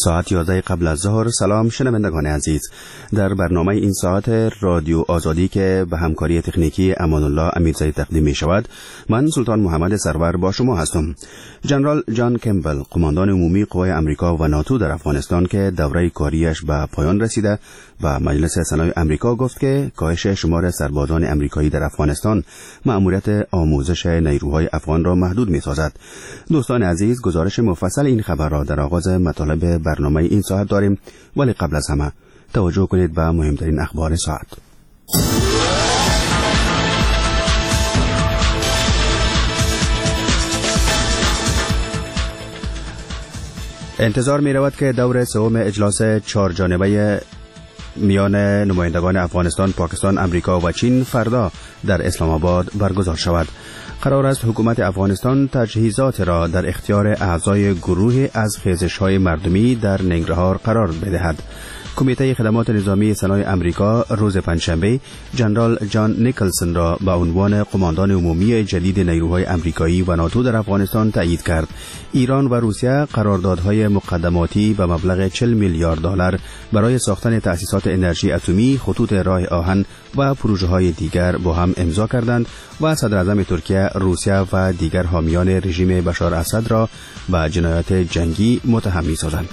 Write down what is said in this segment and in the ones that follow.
ساعت 11 قبل از ظهر. سلام شنوندگان عزیز، در برنامه این ساعت رادیو آزادی که به همکاری تکنیکی امان الله امیرزایی تقدیم می شود، من سلطان محمد سرور با شما هستم. جنرال جان کمبل، قماندان عمومی قوای امریکا و ناتو در افغانستان که دوره کاریش به پایان رسیده، و مجلس سنای امریکا گفت که کاهش شمار سربازان امریکایی در افغانستان مأموریت آموزش نیروهای افغان را محدود می سازد. دوستان عزیز، گزارش مفصل این خبر را در آغاز مطالب برنامه این ساعت داریم، ولی قبل از همه توجه کنید به مهمترین اخبار ساعت. انتظار می رود که دور سوم اجلاس 4 جانبه میان نمایندگان افغانستان، پاکستان، امریکا و چین فردا در اسلام آباد برگزار شود. قرار است حکومت افغانستان تجهیزات را در اختیار اعضای گروه از خیزش‌های مردمی در ننگرهار قرار بدهد. کمیته خدمات نظامی سنای امریکا روز پنجشنبه جنرال جان نیکلسن را به عنوان قماندان عمومی جدید نیروهای امریکایی و ناتو در افغانستان تایید کرد. ایران و روسیه قراردادهای مقدماتی به مبلغ 40 میلیارد دلار برای ساختن تأسیسات انرژی اتمی، خطوط راه آهن و پروژه‌های دیگر با هم امضا کردند و صدر اعظم ترکیه، روسیه و دیگر حامیان رژیم بشار اسد را به جنایات جنگی متهم می‌سازند.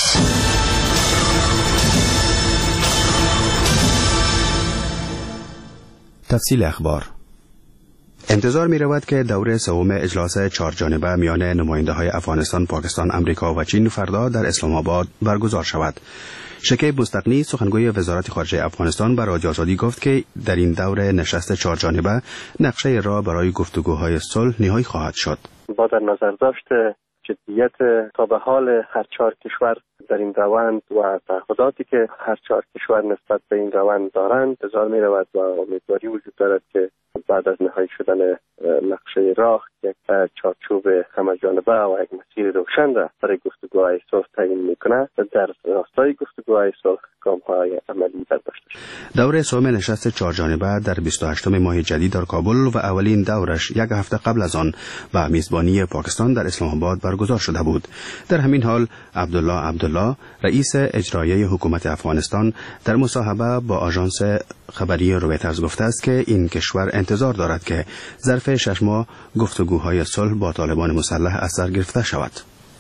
تفصیل اخبار. انتظار می رود که دوره سوم اجلاس 4 جانبه میان نماینده های افغانستان، پاکستان، امریکا و چین فردا در اسلام آباد برگزار شود. شکیب مستقنی، سخنگوی وزارت خارجه افغانستان، به رادیو آزادی گفت که در این دوره نشست 4 جانبه نقشه راه برای گفتگوهای صلح نهایی خواهد شد. با در نظر داشت جدیت تا به حال هر 4 کشور در این روند و تعهداتی که هر 4 کشور نسبت به این روند دارند، انتظار می رود و امیدواری وجود دارد که بعد از نهایی شدن نقشه راه یک چارچوب همه‌جانبه و یک مسیر روشن را برای گفتگوهای صلح تعیین می‌کند، در راستای گفتگوهای صلح گام‌های عملی برداشته شود. دوره سوم نشست 4 جانبه در 28 ماه جدید در کابل و اولین دورش یک هفته قبل از آن به میزبانی پاکستان در اسلام آباد برگزار شده بود. در همین حال عبدالله رئیس اجرایی حکومت افغانستان در مصاحبه با آژانس خبری رویترز گفته است که این کشور انتظار دارد که ظرف 6 ماه گفتگوهای صلح با طالبان مسلح از سر گرفته شود.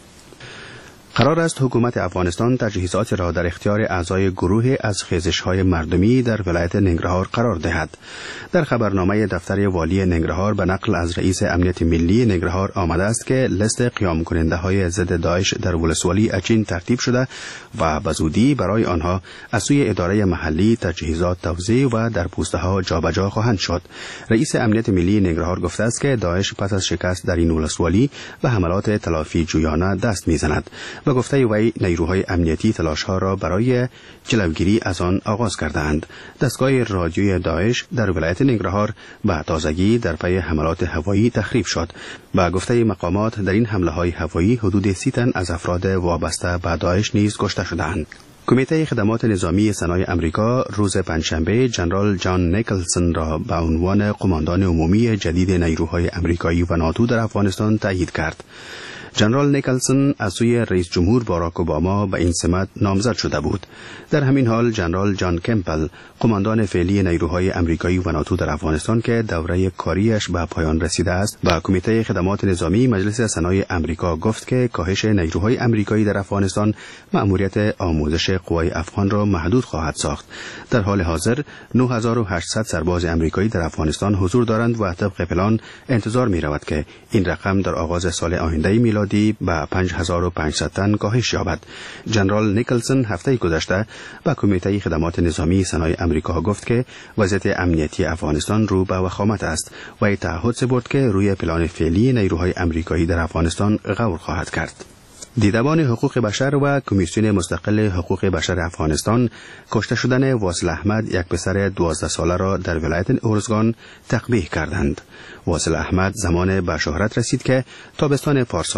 قرار است حکومت افغانستان تجهیزات را در اختیار اعضای گروه از خیزش‌های مردمی در ولایت ننگرهار قرار دهد. در خبرنامه دفتر والی ننگرهار به نقل از رئیس امنیت ملی ننگرهار آمده است که لیست قیام کننده‌های ضد داعش در ولسوالی اچین ترتیب شده و به زودی برای آنها از سوی اداره محلی تجهیزات توزیع و در پوسته‌ها جابجا خواهند شد. رئیس امنیت ملی ننگرهار گفته است که داعش پس از شکست در این ولسوالی به حملات تلافی جویانه دست می‌زند. به گفته وی نیروهای امنیتی تلاش‌ها را برای جلوگیری از آن آغاز کردند. دستگاه رادیویی داعش در ولایت ننگرهار به تازگی در پی حملات هوایی تخریب شد. به گفته مقامات در این حمله‌های هوایی حدود 30 تن از افراد وابسته به داعش نیز کشته شدند. کمیته خدمات نظامی سنای امریکا روز پنجشنبه جنرال جان نیکلسن را به عنوان قماندان عمومی جدید نیروهای امریکایی و ناتو در افغانستان تایید کرد. جنرال نیکلسن از سوی رئیس جمهور باراک اوباما به این سمت نامزد شده بود. در همین حال جنرال جان کمپل، قماندان فعلی نیروهای امریکایی و ناتو در افغانستان که دوره کاریش به پایان رسیده است، با کمیته خدمات نظامی مجلس سنای امریکا گفت که کاهش نیروهای امریکایی در افغانستان مأموریت آموزش قوای افغان را محدود خواهد ساخت. در حال حاضر 9800 سرباز امریکایی در افغانستان حضور دارند و طبق پلان انتظار می رود که این رقم در آغاز سال آینده میلادی به 5500 تن کاهش یابد. جنرال نیکلسن هفته گذشته به کمیته خدمات نظامی سنای امریکا گفت که وضعیت امنیتی افغانستان رو به وخامت است و تعهد سپرد که روی پلان فعلی نیروهای امریکایی در افغانستان غور خواهد کرد. دیدبان حقوق بشر و کمیسیون مستقل حقوق بشر افغانستان کشته شدن واصل احمد، یک پسر 12 ساله را در ولایت ارزگان تقبیح کردند. واصل احمد زمان به شهرت رسید که تابستان پارسال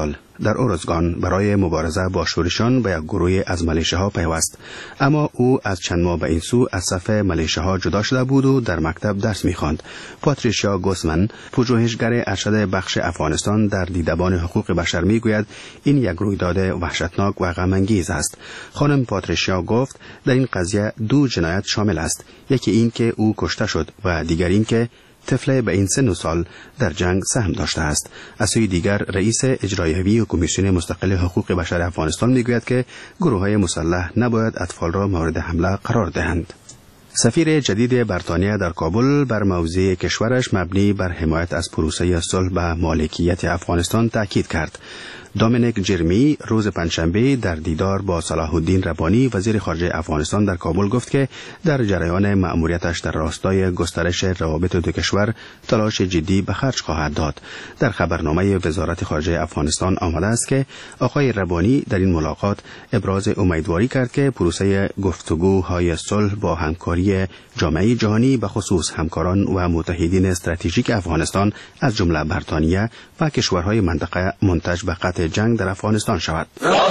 در اورزگان برای مبارزه با شورشان به یک گروه از ملیشه‌ها پیوست، اما او از چند ماه به این سو از صف ملیشه‌ها جدا شده بود و در مکتب درس می‌خواند. پاتریشیا گوسمن، پژوهشگر ارشد بخش افغانستان در دیدبان حقوق بشر میگوید این یک رویداد وحشتناک و غم‌انگیز است. خانم پاتریشیا گفت در این قضیه دو جنایت شامل است، یکی این که او کشته شد و دیگر این که طفل به این سن و سال در جنگ سهم داشته است. از سوی دیگر رئیس اجرایی کمیسیون مستقل حقوق بشر افغانستان میگوید که گروه‌های مسلح نباید اطفال را مورد حمله قرار دهند. سفیر جدید بریتانیا در کابل بر موضع کشورش مبنی بر حمایت از پروسه صلح به مالکیت افغانستان تاکید کرد. دومینیک جرمی روز پنجشنبه در دیدار با صلاح الدین ربانی وزیر خارجه افغانستان در کابل گفت که در جریان مأموریتش در راستای گسترش روابط دو کشور تلاش جدی به خرج خواهد داد. در خبرنامه وزارت خارجه افغانستان آمده است که آقای ربانی در این ملاقات ابراز امیدواری کرد که پروسه گفتگوهای صلح با همکاری جامعه جهانی به خصوص همکاران و متحدین استراتژیک افغانستان از جمله بریتانیا و کشورهای منطقه منتج به قطع جنگ در افغانستان شود.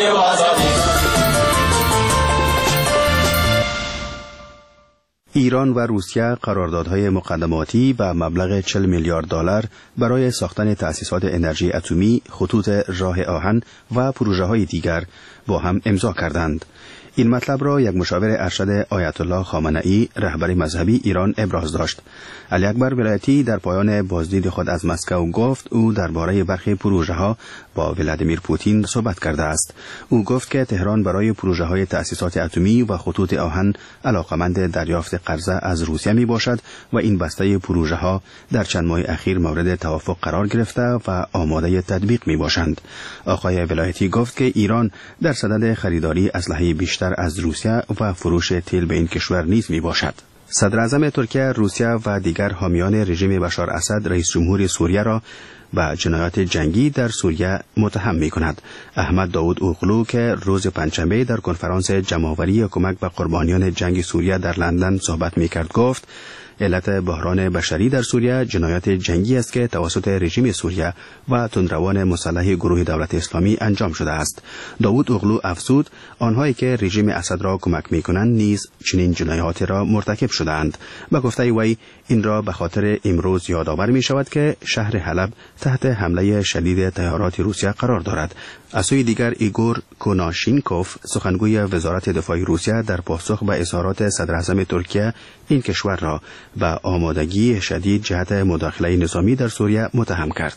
ایران و روسیه قراردادهای مقدماتی به مبلغ 40 میلیارد دلار برای ساختن تأسیسات انرژی اتمی، خطوط راه آهن و پروژه‌های دیگر با هم امضا کردند. این مطلب را یک مشاور ارشد آیت الله خامنه‌ای رهبر مذهبی ایران ابراز داشت. علی اکبر ولایتی در پایان بازدید خود از مسکو گفت او درباره برخی پروژه‌ها با ولادیمیر پوتین صحبت کرده است. او گفت که تهران برای پروژه‌های تأسیسات اتمی و خطوط آهن علاقمند دریافت قرضه از روسیه می باشد و این بسته پروژه‌ها در چند ماه اخیر مورد توافق قرار گرفته و آماده تطبیق می باشند. آقای ولایتی گفت که ایران در صدد خریداری اسلحه بیشتر از روسیه و فروش تیل به این کشور نیز می باشد. صدر اعظم ترکیه، روسیه و دیگر حامیان رژیم بشار اسد رئیس جمهور سوریه را به جنایات جنگی در سوریه متهم می کند. احمد داود اوغلو که روز پنجشنبه در کنفرانس جمع‌آوری کمک به قربانیان جنگ سوریه در لندن صحبت می کرد گفت علت بحران بشری در سوریه جنایات جنگی است که توسط رژیم سوریه و تندروان مسلح گروه دولت اسلامی انجام شده است. داود اوغلو افزود آنهایی که رژیم اسد را کمک می‌کنند نیز چنین جنایات را مرتکب شده‌اند. به گفته وی این را به خاطر امروز یادآور می‌شود که شهر حلب تحت حمله شدید طیارات روسیه قرار دارد. از سوی دیگر ایگور کوناشینکوف سخنگوی وزارت دفاع روسیه در پاسخ به اظهارات صدر اعظم ترکیه این کشور را به آمادگی شدید جهت مداخله نظامی در سوریه متهم کرد.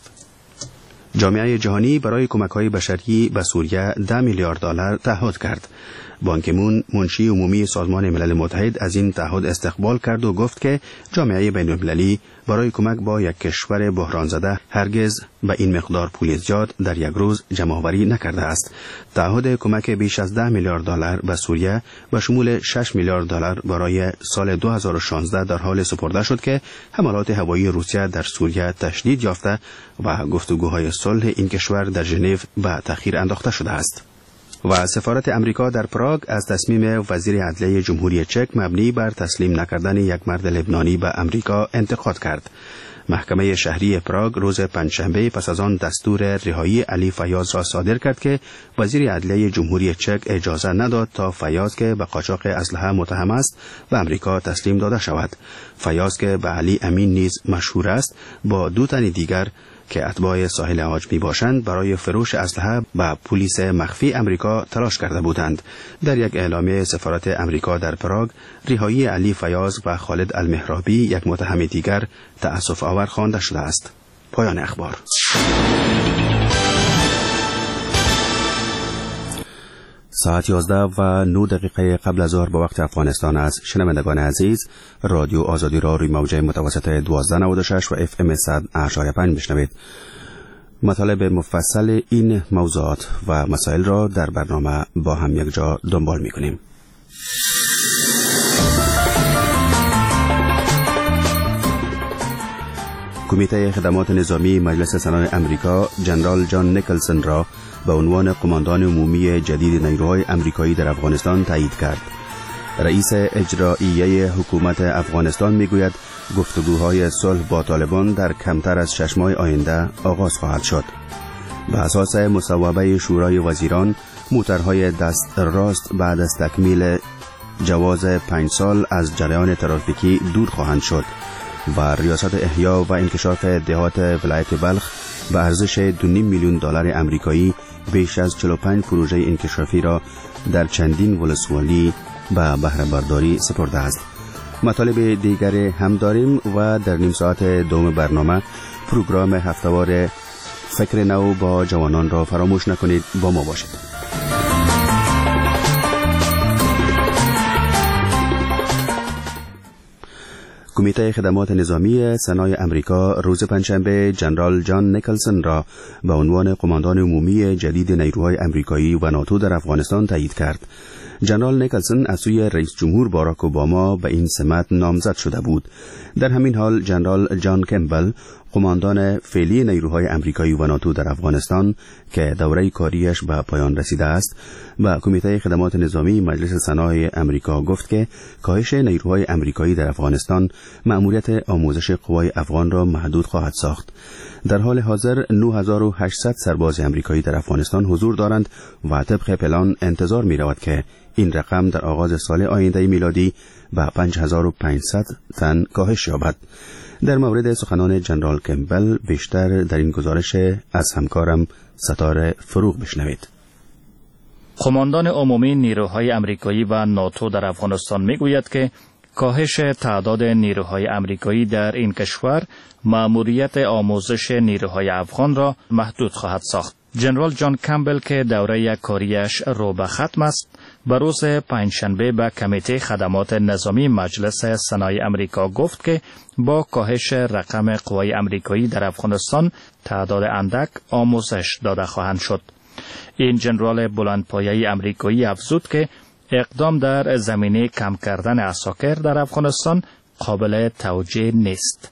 جامعه جهانی برای کمک‌های بشری به سوریه 10 میلیارد دلار تعهد کرد. بان کی مون منشی عمومی سازمان ملل متحد از این تعهد استقبال کرد و گفت که جامعه بین‌المللی برای کمک با یک کشور بحران زده هرگز به این مقدار پول زیاد در یک روز جمع‌آوری نکرده است. تعهد کمک بیش از 10 میلیارد دلار به سوریه به شمول 6 میلیارد دلار برای سال 2016 در حال سپرده شد که حملات هوایی روسیه در سوریه تشدید یافته و گفتگوهای صلح این کشور در ژنو به تأخیر انداخته شده است. و سفارت امریکا در پراگ از تصمیم وزیر عدلیه جمهوری چک مبنی بر تسلیم نکردن یک مرد لبنانی به امریکا انتقاد کرد. محکمه شهری پراگ روز پنجشنبه پس از آن دستور رهایی علی فیاض را صادر کرد که وزیر عدلیه جمهوری چک اجازه نداد تا فیاض که به قاچاق اسلحه متهم است به امریکا تسلیم داده شود. فیاض که به علی امین نیز مشهور است با 2 تن دیگر که اتباع ساحل عاج می باشند برای فروش اسلحه به پلیس مخفی امریکا تلاش کرده بودند. در یک اعلامیه سفارت امریکا در پراگ رهایی علی فیاض و خالد المهرابی یک متهم دیگر تأسف آور خوانده شده است. پایان اخبار. ساعت 11:09 قبل از ظهر به وقت افغانستان است. شنوندگان عزیز، رادیو آزادی را روی موج متوسط 1296 و FM 100.5 میشنوید. مطالب مفصل این موضوعات و مسائل را در برنامه با هم یک جا دنبال میکنیم. کمیته خدمات نظامی مجلس سنای امریکا جنرال جان نیکلسون را به عنوان قماندان عمومی جدید نیروهای امریکایی در افغانستان تایید کرد. رئیس اجرایی حکومت افغانستان میگوید گفتگوهای صلح با طالبان در کمتر از 6 ماه آینده آغاز خواهد شد. به اساس مصوبه شورای وزیران، موترهای دست راست بعد از تکمیل جواز 5 سال از جریان ترافیکی دور خواهند شد و ریاست احیا و انکشاف دهات ولایت بلخ به ارزش 2.5 میلیون دلار آمریکایی بیش از 45 پروژه انکشافی را در چندین ولسوالی به بهره برداری سپرده است. مطالب دیگر هم داریم و در نیم ساعت دوم برنامه پروگرام هفته‌وار فکر نو با جوانان را فراموش نکنید. با ما باشید. کمیته خدمات نظامی سنای امریکا روز پنجشنبه جنرال جان نیکلسون را به عنوان قماندان عمومی جدید نیروهای امریکایی و ناتو در افغانستان تایید کرد. جنرال نیکلسون از سوی رئیس جمهور باراک اوباما به این سمت نامزد شده بود. در همین حال جنرال جان کمبل، قماندان فعلی نیروهای امریکایی و ناتو در افغانستان که دوره کاریش به پایان رسیده است، به کمیته خدمات نظامی مجلس سنای امریکا گفت که کاهش نیروهای امریکایی در افغانستان مأموریت آموزش قوای افغان را محدود خواهد ساخت. در حال حاضر 9800 سرباز امریکایی در افغانستان حضور دارند و طبق پلان انتظار می رود که این رقم در آغاز سال آینده میلادی به 5500 تن کاهش یابد. در مورد سخنان جنرال کمبل بیشتر در این گزارش از همکارم ستاره فروغ بشنوید. قماندان عمومی نیروهای امریکایی و ناتو در افغانستان میگوید که کاهش تعداد نیروهای امریکایی در این کشور مأموریت آموزش نیروهای افغان را محدود خواهد ساخت. جنرال جان کمبل که دوره کاریش رو به ختم است، به روز پنجشنبه به کمیته خدمات نظامی مجلس سنای امریکا گفت که با کاهش رقم قوای امریکایی در افغانستان تعداد اندک آموزش داده خواهند شد. این جنرال بلندپایه امریکایی افزود که اقدام در زمینه کم کردن عساکر در افغانستان قابل توجیه نیست.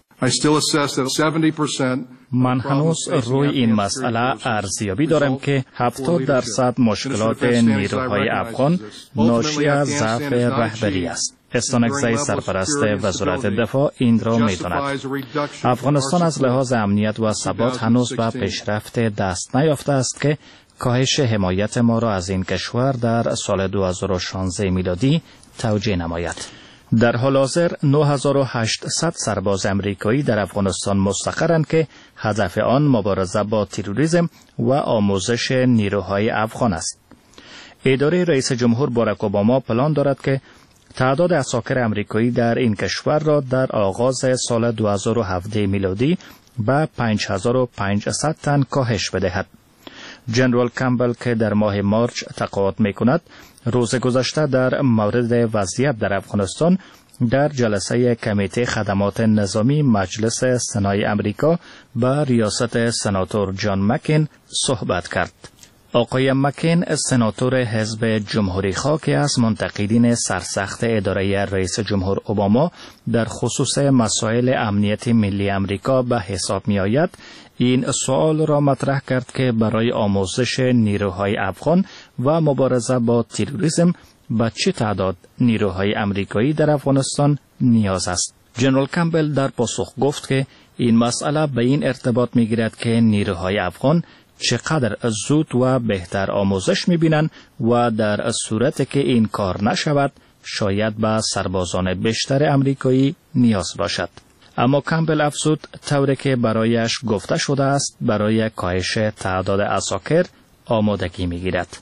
من هنوز روی این مسئله ارزیابی دارم که 70% مشکلات نیروهای افغان ناشی از ضعف رهبری است. استانکزی سرپرست وزارت دفاع این را می‌داند. افغانستان از لحاظ امنیت و ثبات هنوز به پیشرفت دست نیافته است که کاهش حمایت ما را از این کشور در سال 2016 میلادی توجیه نماید. در حال حاضر 9800 سرباز امریکایی در افغانستان مستقرند که هدف آن مبارزه با تروریسم و آموزش نیروهای افغان است. اداره رئیس جمهور باراک اوباما پلان دارد که تعداد عساکر امریکایی در این کشور را در آغاز سال 2017 میلادی به 5500 تن کاهش بدهد. جنرال کمبل که در ماه مارچ تقاعد می‌کند، روز گذشته در مورد وضعیت در افغانستان در جلسه کمیته خدمات نظامی مجلس سنای امریکا به ریاست سناتور جان مکین صحبت کرد. آقای مکین سناتور حزب جمهوری‌خواه که از منتقدین سرسخت اداره رئیس جمهور اوباما در خصوص مسائل امنیت ملی امریکا به حساب می‌آید، این سوال را مطرح کرد که برای آموزش نیروهای افغان و مبارزه با تروریسم به چه تعداد نیروهای امریکایی در افغانستان نیاز است. جنرال کمبل در پاسخ گفت که این مسئله به این ارتباط می‌گیرد که نیروهای افغان چقدر زود و بهتر آموزش می‌بینند و در صورتی که این کار نشود شاید به سربازان بیشتر امریکایی نیاز باشد. اما کمبل افزود طوری که برایش گفته شده است برای کاهش تعداد عساکر آمادگی می‌گیرد.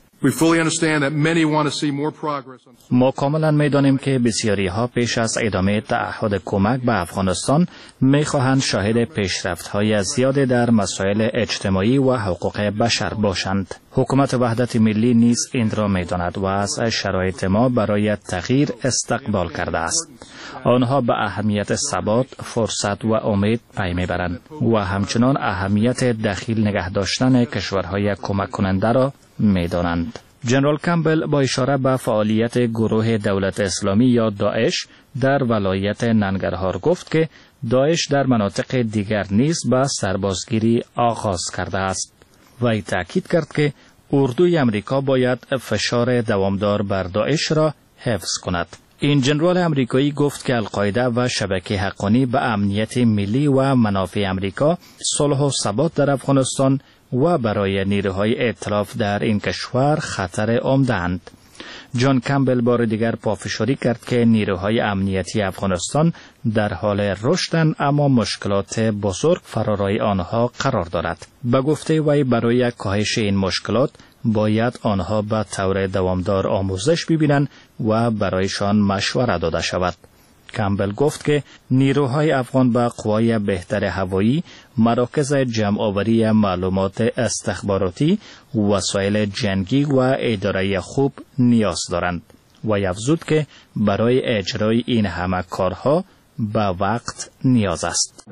ما کاملا می‌دانیم که بسیاری ها پیش از ادامه تعهد کمک به افغانستان می‌خواهند شاهد پیشرفت‌های زیادی در مسائل اجتماعی و حقوق بشر باشند. حکومت وحدت ملی نیز این را می‌داند و از شرایط ما برای تغییر استقبال کرده است. آنها به اهمیت ثبات، فرصت و امید پی می‌برند و همچنان اهمیت دخیل نگه داشتن کشورهای کمک کننده را می‌دانند. جنرال کمبل با اشاره به فعالیت گروه دولت اسلامی یا داعش در ولایت ننگرهار گفت که داعش در مناطق دیگر نیز به سربازگیری آغاز کرده است. وی تأکید کرد که اردوی امریکا باید فشار دوامدار بر داعش را حفظ کند. این جنرال امریکایی گفت که القاعده و شبکه حقانی به امنیت ملی و منافع امریکا، صلح و ثبات در افغانستان و برای نیروهای ائتلاف در این کشور خطر عمده‌اند. جان کمبل بار دیگر پافشاری کرد که نیروهای امنیتی افغانستان در حال رشدند، اما مشکلات بزرگ فرارای آنها قرار دارد. به گفته وی برای کاهش این مشکلات باید آنها به طور دوامدار آموزش ببینند و برایشان مشوره داده شود. کمبل گفت که نیروهای افغان به قوای بهتر هوایی، مراکز جمع‌آوری معلومات استخباراتی، وسایل جنگی و اداره خوب نیاز دارند و افزود که برای اجرای این همه کارها به وقت نیاز است.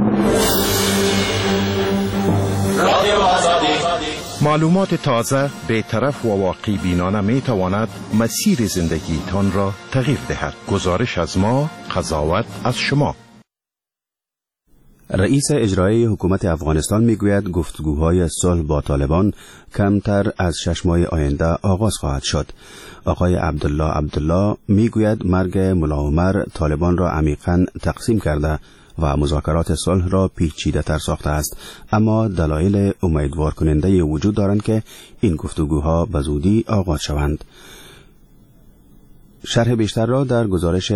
معلومات تازه، بی‌طرف و واقعی بینانه می تواند مسیر زندگی تان را تغییر دهد. گزارش از ما، قضاوت از شما. رئیس اجرایی حکومت افغانستان میگوید گفتگوهای صلح با طالبان کمتر از 6 ماه آینده آغاز خواهد شد. آقای عبدالله میگوید مرگ ملا عمر طالبان را عمیقاً تقسیم کرده و مذاکرات صلح را پیچیده تر ساخته است، اما دلایل امیدوار کننده وجود دارند که این گفتگوها به زودی آغاز شوند. شرح بیشتر را در گزارش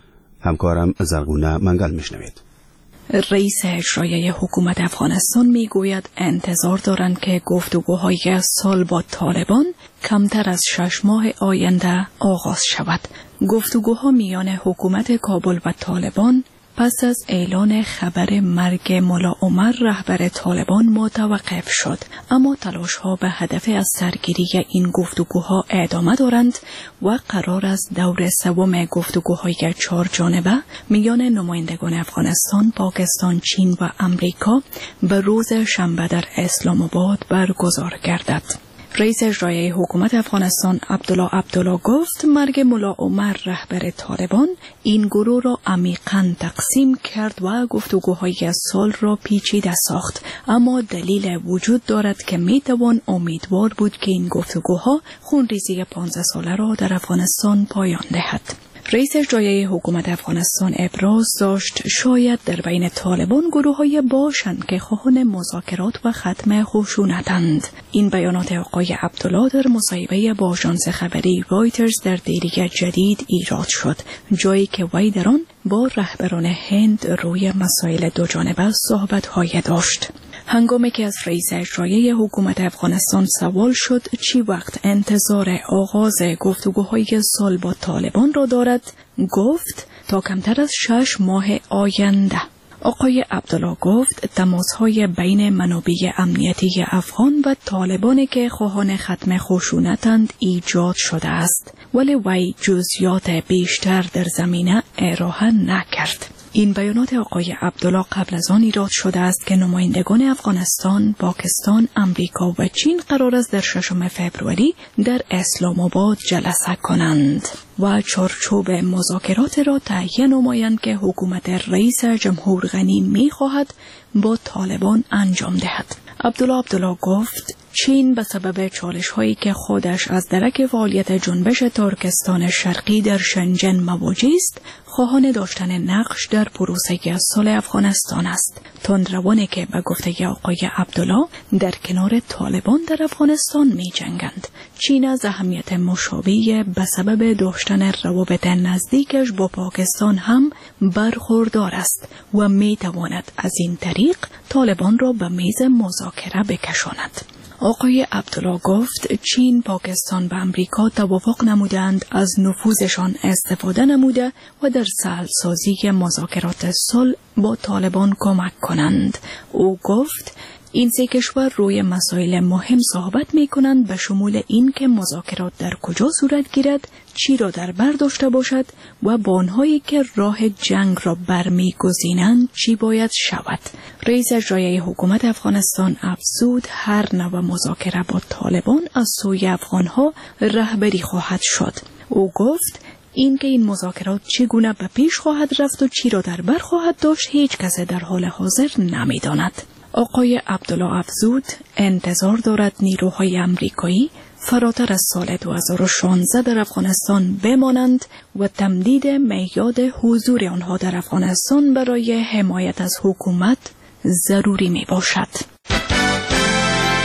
همکارم زرغونه منگل میشنوید. رئیس اجرایی حکومت افغانستان میگوید انتظار دارند که گفتگوهای صلح با طالبان کمتر از 6 ماه آینده آغاز شود. گفتگوها میان حکومت کابل و طالبان پس از اعلان خبر مرگ ملا عمر رهبر طالبان متوقف شد، اما تلاش‌ها به هدف از سرگیری این گفتگوها ادامه دارند و قرار است دور سوم گفتگوهای 4 جانبه میان نمایندگان افغانستان، پاکستان، چین و امریکا به روز شنبه در اسلام آباد برگزار گردد. رئیس اجرایی حکومت افغانستان عبدالله گفت مرگ ملا عمر رهبر طالبان این گروه را عمیقاً تقسیم کرد و گفتگوهای صلح را پیچیده ساخت، اما دلیل وجود دارد که میتوان امیدوار بود که این گفتگوها خونریزی 15 ساله را در افغانستان پایان دهد. رئیس اجرایی حکومت افغانستان ابراز داشت شاید در بین طالبان گروه‌های باشند که خواهان مذاکرات و ختم خشونتند. این بیانات آقای عبدالله در مصاحبه با آژانس خبری رایترز در دیری جدید ایراد شد، جایی که وی در آن با رهبران هند روی مسائل دوجانبه صحبت‌های داشت. هنگامی که از رئیس اجرایی حکومت افغانستان سوال شد چی وقت انتظار آغاز گفتگوهای صلح با طالبان را دارد، گفت تا کمتر از 6 ماه آینده. آقای عبدالله گفت تماس‌های بین منابع امنیتی افغان و طالبانی که خواهان ختم خشونتند ایجاد شده است، ولی وی جزئیات بیشتر در زمینه ارائه نکرد. این بیانات آقای عبدالله قبل از آن ایراد شده است که نمایندگان افغانستان، پاکستان، امریکا و چین قرار است در 6 فوریه در اسلام آباد جلسه کنند و چارچوب مذاکرات را تهیه نمایند که حکومت رئیس جمهور غنی می‌خواهد با طالبان انجام دهد. عبدالله گفت چین به سبب چالش‌هایی که خودش از درک فعالیت جنبش ترکستان شرقی در شنجن مواجه است، خواهان داشتن نقش در پروسه صلح افغانستان است. تندروانی که به گفته آقای عبدالله در کنار طالبان در افغانستان می‌جنگند. چین از اهمیت مشابه به سبب داشتن روابط نزدیکش با پاکستان هم برخوردار است و می‌تواند از این طریق طالبان را به میز مذاکره بکشاند. آقای عبدالله گفت چین، پاکستان و امریکا توافق نمودند از نفوذشان استفاده نموده و در سهل‌سازی مذاکرات صلح با طالبان کمک کنند. او گفت این سه کشور روی مسائل مهم صحبت می کنند، به شمول این که مذاکرات در کجا صورت گیرد، چی را در بر داشته باشد و با آنهایی که راه جنگ را برمی‌گزینند چی باید شود. رئیس اجرایی حکومت افغانستان افزود هر نوع مذاکره با طالبان از سوی افغانها رهبری خواهد شد. او گفت اینکه این مذاکرات چگونه به پیش خواهد رفت و چی را در بر خواهد داشت هیچ کس در حال حاضر نمی‌داند. آقای عبدالله افزود انتظار دارد نیروهای امریکایی فراتر از سال 2016 در افغانستان بمانند و تمدید میعاد حضور آنها در افغانستان برای حمایت از حکومت ضروری می باشد.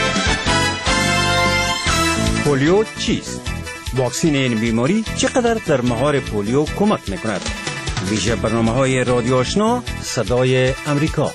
پولیو چیست؟ واکسین این بیماری چقدر در مهار پولیو کمک میکند؟ ویژه برنامه‌های رادیو آشنا صدای امریکا.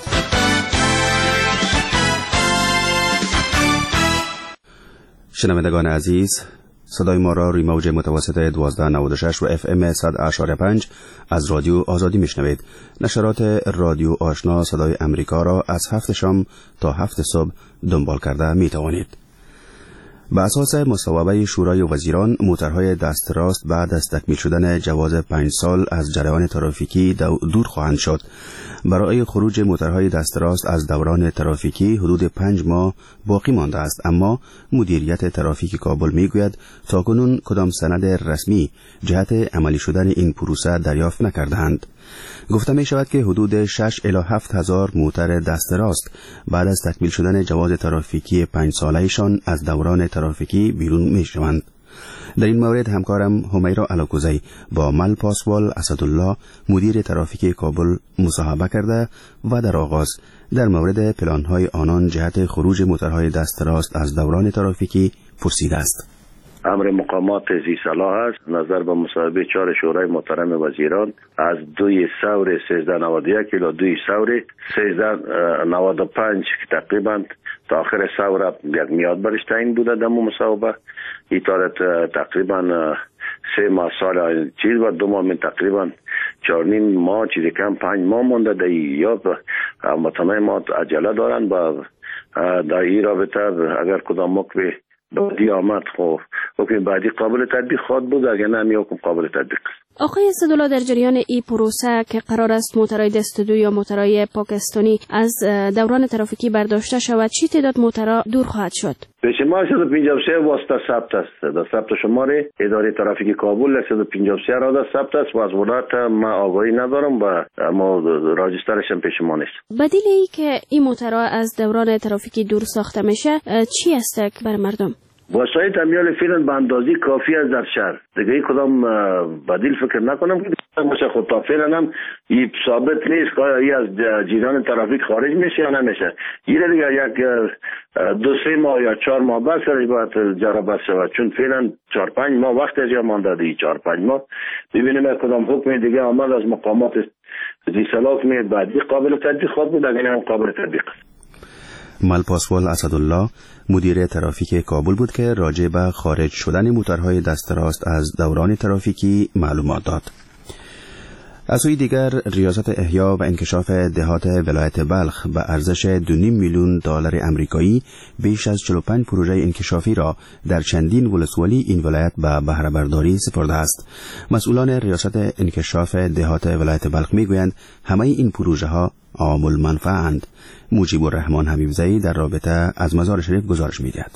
شنوندگان عزیز، صدای ما را روی موج متوسط 1296 و FM 100.5 از رادیو آزادی میشنوید. نشرات رادیو آشنا صدای امریکا را از 7 شام تا 7 صبح دنبال کرده می توانید. به اساس مصوبه شورای وزیران، موترهای دست راست بعد از تکمیل شدن جواز 5 سال از جریان ترافیکی دور خواهند شد. برای خروج موترهای دست راست از دوران ترافیکی حدود 5 ماه باقی مانده است، اما مدیریت ترافیک کابل میگوید تاکنون کدام سند رسمی جهت عملی شدن این پروسه دریافت نکردند. گفته می شود که حدود 6 الی 7 هزار موتر دست راست بعد از تکمیل شدن جواز ترافیکی 5 سالهشان از دوران ترافیکی بیرون می شوند. در این مورد همکارم همیرا علاکوزی با مل پاسوال اسدالله مدیر ترافیک کابل مصاحبه کرده و در آغاز در مورد پلان‌های آنان جهت خروج موترهای دست راست از دوران ترافیکی پرسیده است. امر مقامات ذی صلاح است نظر به مصوبه 4 شورای محترم وزیران از 2 ثور 1391 الی 2 ثور 1395 که تقریبا تا آخر ثور یک میاد برش تعیین بوده در مصوبه. این تقریبا 3 ماه سال چیز و 2 ماه من تقریبا 4.5 ماه چیزی کم 5 ماه مونده در یا هموطنان ما عجله دارن و در این رابطه اگر کدام حکم بعدی آمد خب حکم بعدی قابل تطبیق خواهد بود، اگر نه می حکم قابل تطبیق است. آقای اسدالله، در جریان این پروسه که قرار است موترهای دست دو یا موترهای پاکستانی از دوران ترافیکی برداشته شود، چی تعداد موترها دور خواهد شد؟ به شمار 153 واسطه ثبت است. در ثبت شمار اداره ترافیک کابل 153 را در ثبت است و از ولایت ما آگاهی ندارم و ما راجسترش هم پیش ما نیست. بدیل ای که این موترها از دوران ترافیکی دور ساخته میشه چی است بر مردم؟ وسایل تمیال فعلا به اندازه کافی است در شهر. دیگه ای کدام بدیل فکر نکنم که باشه. خود تا فعلا هم این ثابت نیست که ای از جریان ترافیک خارج میشه یا نمیشه. این دیگه یک 2-3 ماه یا 4 ماه بعد سرش باید جرا بس شود، چون فعلا 4-5 ماه وقت از یا مانده دی 4-5 ماه ببینیم کدام حکم دیگه آمد از مقامات ذی صلاح می بعدی قابل تطبیق خواهد بود، اگر هم قابل تطبیق است. مل پاسوال اسدالله مدیر ترافیک کابل بود که راجع به خارج شدن موترهای دست راست از دوران ترافیکی معلومات داد. از سوی دیگر ریاست احیا و انکشاف دهات ولایت بلخ به ارزش 2.5 میلیون دلار آمریکایی بیش از 45 پروژه انکشافی را در چندین ولسوالی این ولایت به بهره برداری سپرده است. مسئولان ریاست انکشاف دهات ولایت بلخ میگویند همه این پروژه ها عام المنفعند. مجیب الرحمن حبیبزایی در رابطه از مزار شریف گزارش می‌دهد.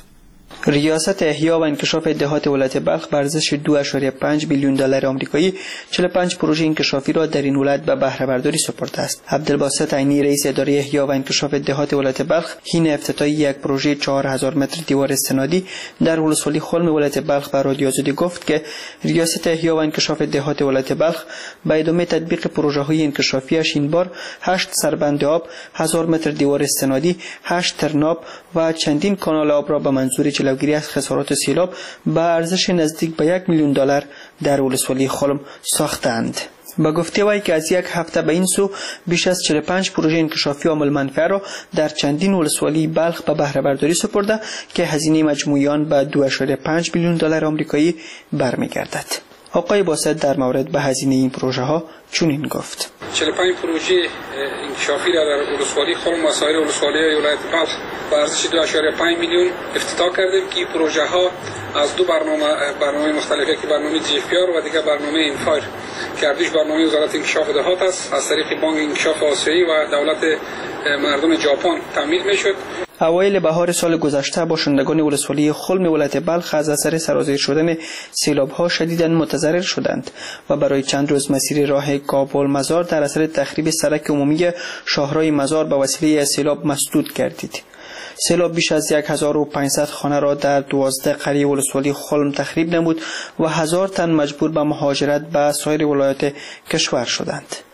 ریاست احیا و انکشاف دهات ولایت بلخ به ارزش 2.5 میلیون دلار آمریکایی 45 پروژه انکشافی را در این ولایت به بهره برداری سپرده است. عبدالباسط عینی رئیس اداره احیا و انکشاف دهات ولایت بلخ حین افتتاحی یک پروژه 4000 متر دیوار استنادی در ولسوالی خلم ولایت بلخ به رادیو آزادی گفت که ریاست احیا و انکشاف دهات ولایت بلخ به ادامه تطبیق پروژه‌های انکشافیش این بار 8 سربند آب، 1000 متر دیوار استنادی، 8 ترناب و چندین کانال آب را به منظور جلوگیری از خسارات سیلاب به ارزش نزدیک به 1 میلیون دلار در ولسوالی خلم ساختند. با گفته وی که از یک هفته به این سو بیش از 45 پروژه انکشافی عامل منفعه را در چندین ولسوالی بلخ به بهره برداری سپرده که هزینه مجموعی آن به 2.5 میلیون دلار آمریکایی برمیگردد. آقای باسط در مورد به هزینه این پروژه ها چنین گفت: 45 پروژه انکشافی را در ولسوالی خلم و سایر ولسوالی ولایت بلخ با ارزش 2.5 میلیون افتتاح کردیم که این پروژه ها از 2 برنامه مختلفه که برنامه GFPR و دیگر برنامه اینفایر که اردیش برنامه وزارت انکشاف دهات است از طریق بانک انکشاف آسیایی و دولت مردم ژاپن تامین میشد. اوایل بهار سال گذشته باشندگان ولسوالی خلم ولایت بلخ از اثر سرازیر شدن سیلاب‌ها شدیداً متضرر شدند و برای چند روز مسیر راه کابل مزار در اثر تخریب سرک عمومی شاهراه مزار به وسیله سیلاب مسدود گردید. سیلاب بیش از 1500 خانه را در 12 قریه ولسوالی خلم تخریب نمود و 1000 تن مجبور به مهاجرت به سایر ولایات کشور شدند.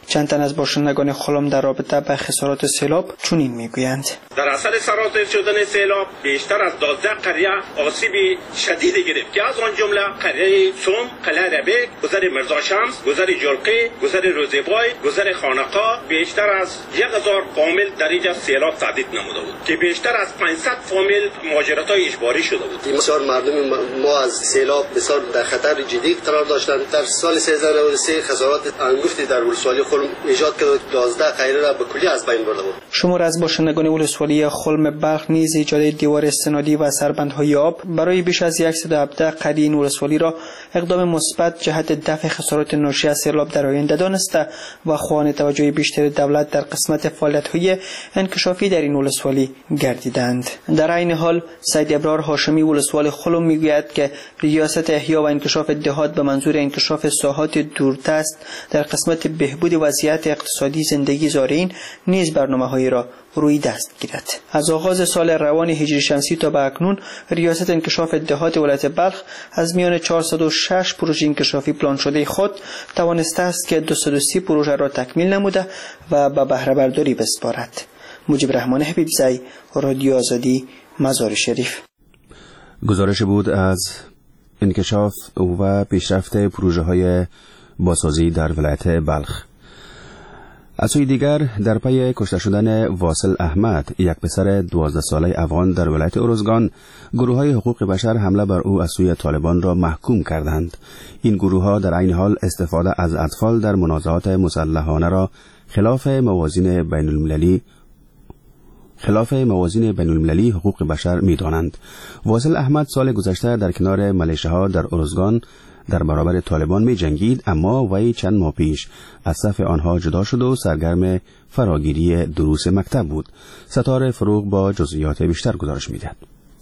چند تن از باشندگان خلم در رابطه با خسارات سیلاب چنین میگویند: در اثر سرازیر شدن سیلاب بیشتر از 12 قریه آسیب شدید گرفت که از آن جمله قریه سوم، قلعه ربیک، گذر مرزا شمس، گذر جلقی، گذر روزبای، گذر خانقا بیشتر از 1000 فامیل در اینجا سیلاب تهدید نموده بود که بیشتر از 500 فامیل مهاجرت‌های اجباری شده بود. بسیار مردم ما از سیلاب بسیار در خطر جدی قرار داشتند. در سال 1393 خسارات انگشتی در ولسوالی خلم ایجاد کرد که 12 قریه را به کلی از بین برده بود. شمار از باشندگان ولسوالی خلم بلخ نیز ایجاد دیوار استنادی و سربندهای آب برای بیش از 117 قریه این ولسوالی را اقدام مثبت جهت دفع خسارات ناشی از سیلاب در آینده دانسته و خواهان توجه بیشتر دولت در قسمت فعالیت‌های انکشافی در این ولسوالی گردیدند. در عین حال سید ابرار هاشمی ولسوالی خلم میگوید که ریاست احیا و انکشاف دهات به منظور انکشاف ساحات دوردست در قسمت بهبود وضعیت اقتصادی زندگی زائرین نیز برنامه‌هایی را روی دست گیرد. از آغاز سال روان هجری شمسی تا به اکنون ریاست انکشاف دهات ولایت بلخ از میان 406 پروژه انکشافی پلان شده خود توانسته است که 230 پروژه را تکمیل نموده و به بهره برداری بسپارد. مجیب رحمان حبیبزی، رادیو آزادی، مزار شریف. گزارش بود از انکشاف و پیشرفت پروژه‌های بازسازی در ولایت بلخ. از سوی دیگر در پی کشته شدن واصل احمد، یک پسر 12 ساله افغان در ولایت ارزگان، گروه‌های حقوق بشر حمله بر او از سوی طالبان را محکوم کردند. این گروه‌ها در عین حال استفاده از اطفال در منازعات مسلحانه را خلاف موازین بین المللی حقوق بشر می‌دانند. واصل احمد سال گذشته در کنار ملیشه‌ها در ارزگان در برابر طالبان می جنگید، اما وی چند ماه پیش از صف آنها جدا شد و سرگرم فراگیری دروس مکتب بود. ستاره فروغ با جزئیات بیشتر گزارش می‌دهد.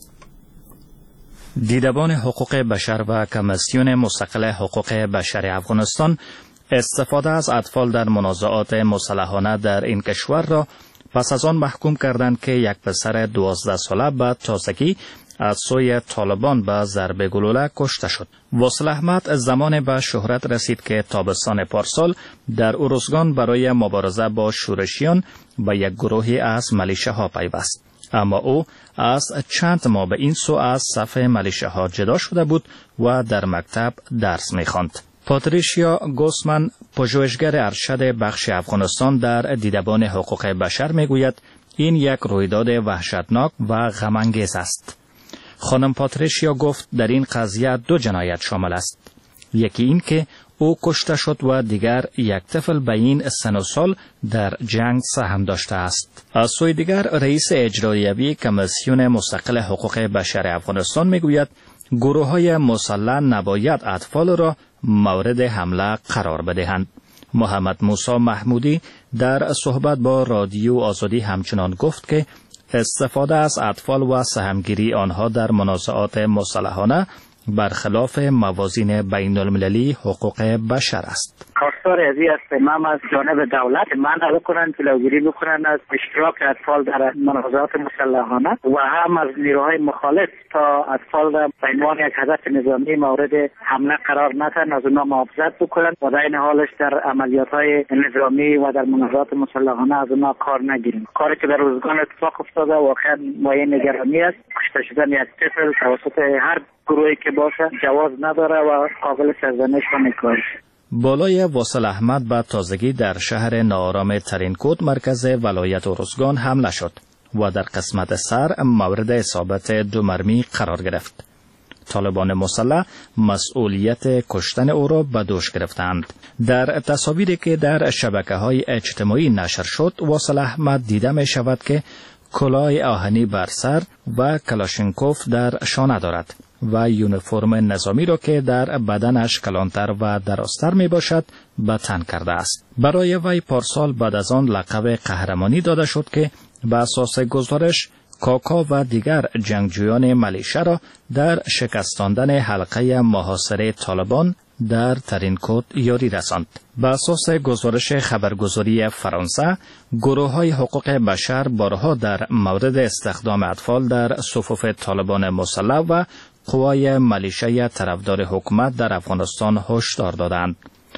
دیدبان حقوق بشر و کمیسیون مستقل حقوق بشر افغانستان استفاده از اطفال در منازعات مسلحانه در این کشور را پس از آن محکوم کردند که یک پسر 12 ساله به تازگی از سوی طالبان به ضرب گلوله کشته شد. واصل احمد زمان به شهرت رسید که تابستان پارسال در ارزگان برای مبارزه با شورشیان به یک گروهی از ملیشه‌ها پیوست. اما او از چند ماه به این سو از صف ملیشه‌ها جدا شده بود و در مکتب درس می‌خواند. پاتریشیا گوسمن، پژوهشگر ارشد بخش افغانستان در دیدبان حقوق بشر میگوید این یک رویداد وحشتناک و غم‌انگیز است. خانم پاتریشیا گفت در این قضیه 2 جنایت شامل است. یکی این که او کشته شد و دیگر یک طفل به این سن و سال در جنگ سهم داشته است. از سوی دیگر رئیس اجرایی کمیسیون مستقل حقوق بشر افغانستان میگوید گروه‌های مسلح نباید اطفال را مورد حمله قرار بدهند. محمد موسی محمودی در صحبت با رادیو آزادی همچنان گفت که استفاده از اطفال و سهمگیری آنها در منازعات مسلحانه برخلاف موازین بین المللی حقوق بشر است. کارستار ازی است امام از جانب دولت منع بکنند، جلوگیری بکنند از اشتراک اطفال در منازعات مسلحانه و هم از نیروهای مخالف تا اطفال را به عنوان یک هدف نظامی مورد حمله قرار ندهند، از اونها محافظت بکنند و در این حالش در عملیات‌های نظامی و در منازعات مسلحانه از اونها کار نگیریم. کاری که در روزگان اتفاق افتاده واقعا مایه نگرانی است. کشته شدن یک طفل توسط هر گروهی که باشه جواز نداره و قابل سرزنش و نکاهش. بالای واصل احمد به تازگی در شهر ناآرام ترینکوت مرکز ولایت ارزگان حمله شد و در قسمت سر مورد اصابت 2 مرمی قرار گرفت. طالبان مسلح مسئولیت کشتن او را به دوش گرفتند. در تصاویری که در شبکه‌های اجتماعی نشر شد، واصل احمد دیده می شود که کلاه آهنی بر سر و کلاشینکوف در شانه دارد و یونیفرم نظامی را که در بدنش کلانتر و درازتر می باشد به تن کرده است. برای وی پارسال بعد از آن لقب قهرمانی داده شد که به اساس گزارش کاکا و دیگر جنگجویان ملیشه را در شکستاندن حلقه محاصره طالبان در ترینکوت یاری رساند. به اساس گزارش خبرگزاری فرانسه، گروه‌های حقوق بشر بارها در مورد استخدام اطفال در صفوف طالبان مسلح و قوای ملیشه طرفدار حکومت در افغانستان هشدار دادند.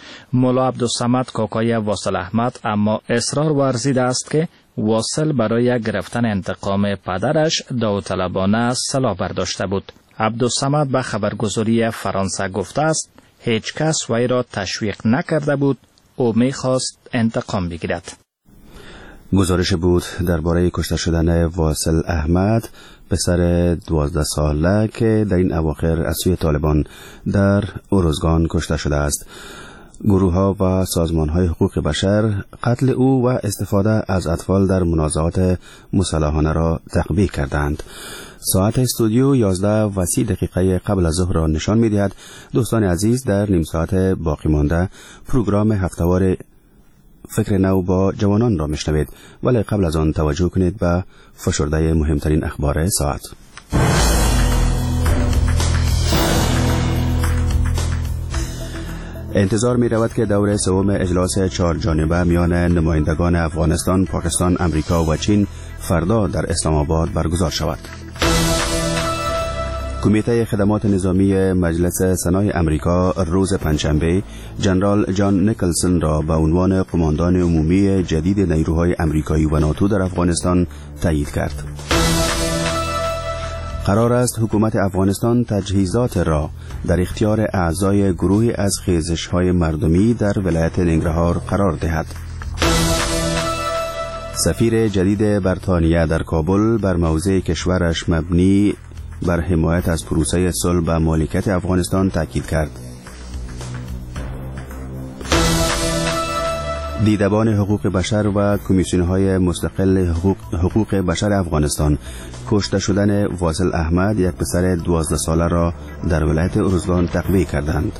مولا عبدالصمد کاکای واصل احمد اما اصرار ورزیده است که واصل برای گرفتن انتقام پدرش داوطلبانه سلاح برداشته بود. عبدالصمد به خبرگزاری فرانسه گفته است هیچ کس وی را تشویق نکرده بود، او می‌خواست انتقام بگیرد. گزارش بود درباره کشته شدن واصل احمد، پسر 12 ساله که در این اواخر از سوی طالبان در ارزگان کشته شده است. گروه‌ها و سازمان‌های حقوق بشر قتل او و استفاده از اطفال در منازعات مسلحانه را تقبیح کردند. ساعت استودیو 11:30 قبل از ظهر را نشان می‌دهد. دوستان عزیز، در نیم ساعت باقی مانده پروگرام هفته‌وار فکر نو با جوانان را میشنوید، ولی قبل از آن توجه کنید به فشرده مهمترین اخبار ساعت. انتظار می رود که دور سوم اجلاس 4 جانبه میان نمایندگان افغانستان، پاکستان، امریکا و چین فردا در اسلام آباد برگزار شود. کمیته خدمات نظامی مجلس سنای امریکا روز پنجشنبه جنرال جان نیکلسون را به عنوان قماندان عمومی جدید نیروهای امریکایی و ناتو در افغانستان تایید کرد. قرار است حکومت افغانستان تجهیزات را در اختیار اعضای گروهی از خیزش‌های مردمی در ولایت ننگرهار قرار دهد. سفیر جدید بریتانیا در کابل بر موضع کشورش مبنی بر حمایت از پروسه صلح به مالکیت افغانستان تاکید کرد. دیدبان حقوق بشر و کمیسیون‌های مستقل حقوق بشر افغانستان کشته شدن واصل احمد، یک پسر 12 ساله را در ولایت ارزگان تقویه کردند.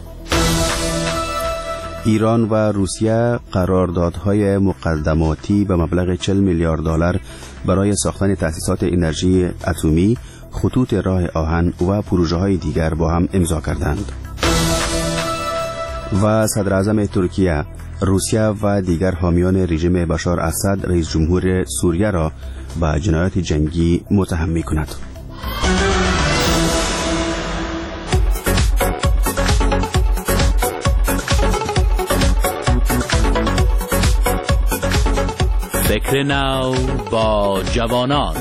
ایران و روسیه قراردادهای مقدماتی به مبلغ 40 میلیارد دلار برای ساختن تأسیسات انرژی اتمی، خطوط راه آهن و پروژه‌های دیگر با هم امضا کردند. و صدر اعظم ترکیه، روسیه و دیگر حامیان رژیم بشار اسد رئیس جمهور سوریه را به جنایات جنگی متهم می‌کند. فکر نو با جوانان.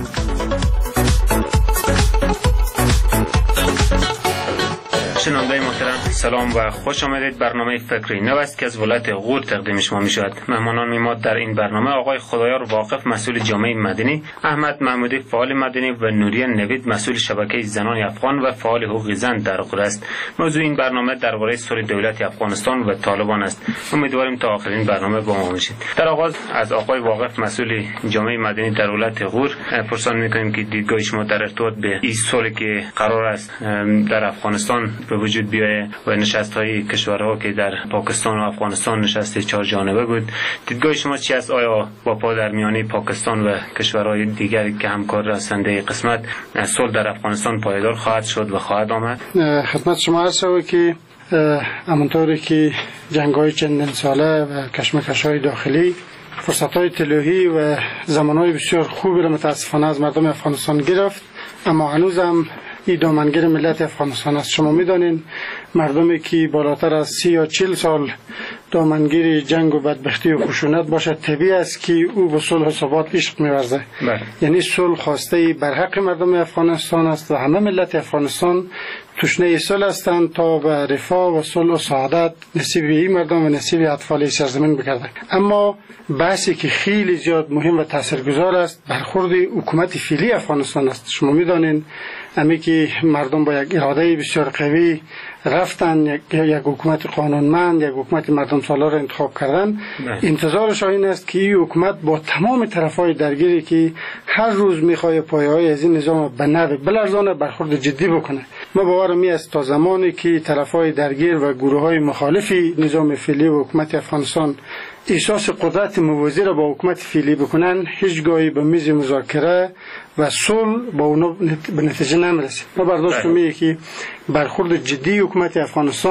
شنونده محترم، سلام و خوش آمدید. برنامه فکری نو است که از ولایت غور تقدیم شما می شود. مهمانان ما در این برنامه آقای خدایار واقف مسئول جامعه مدنی، احمد محمودی فعال مدنی و نوریه نوید مسئول شبکه زنان افغان و فعال حقوق زن در غور است. موضوع این برنامه درباره صلح دولت افغانستان و طالبان است. امیدواریم تا آخرین برنامه با ما باشید. در آغاز از آقای واقف مسئول جامعه مدنی در ولایت غور پرسان می‌کنیم که دیدگاه شما در ارتباط به این صلحی که قرار است در افغانستان به وجود بیایه و نشست‌های کشورها که در پاکستان و افغانستان نشست 4 جانبه بود، دیدگاه شما چی است؟ آیا با پا در میانه پاکستان و کشورهای دیگری که همکار هستند قسمت صلح در افغانستان پایدار خواهد شد و خواهد آمد؟ خدمت شما عرض شود که همونطوری که جنگ‌های چندین ساله و کشمکش‌های داخلی فرصت‌های طلایی و زمان‌های بسیار خوبی را متاسفانه از مردم افغانستان گرفت، اما هنوزم این دامنگیر ملت افغانستان است. شما می‌دانید مردمی که بالاتر از 30 یا 40 سال دامنگیر جنگ و بدبختی و خشونت باشد، طبیعی است که او به صلح و ثبات عشق می‌ورزد. یعنی صلح خواسته بر حق مردم افغانستان است و همه ملت افغانستان تشنه صلح هستند تا به رفاه و صلح و سعادت نصیب این مردم و نصیب اطفال سرزمین بگردد. اما بحثی که خیلی زیاد مهم و تاثیرگذار است برخورد حکومت فعلی افغانستان است. شما می‌دانید امی که مردم با یک اراده بسیار قوی رفتن یک حکومت قانونمند، یک حکومت مردم سالار را انتخاب کردن. انتظارش این است که این حکومت با تمام طرفهای درگیری که هر روز میخواد پایه‌های از این نظام به نحو بلرزانه برخورد جدی بکنه. ما باورم است تا زمانی که طرفهای درگیر و گروه‌های مخالف نظام فعلی و حکومت افغانستان احساس قدرت موازی را با حکومت فعلی بکنن، هیچگاهی به میز مذاکره و صلح با اونها به نتیجه نمیرسه. ما برداشت می‌کنیم که برخورد جدی حکومت افغانستان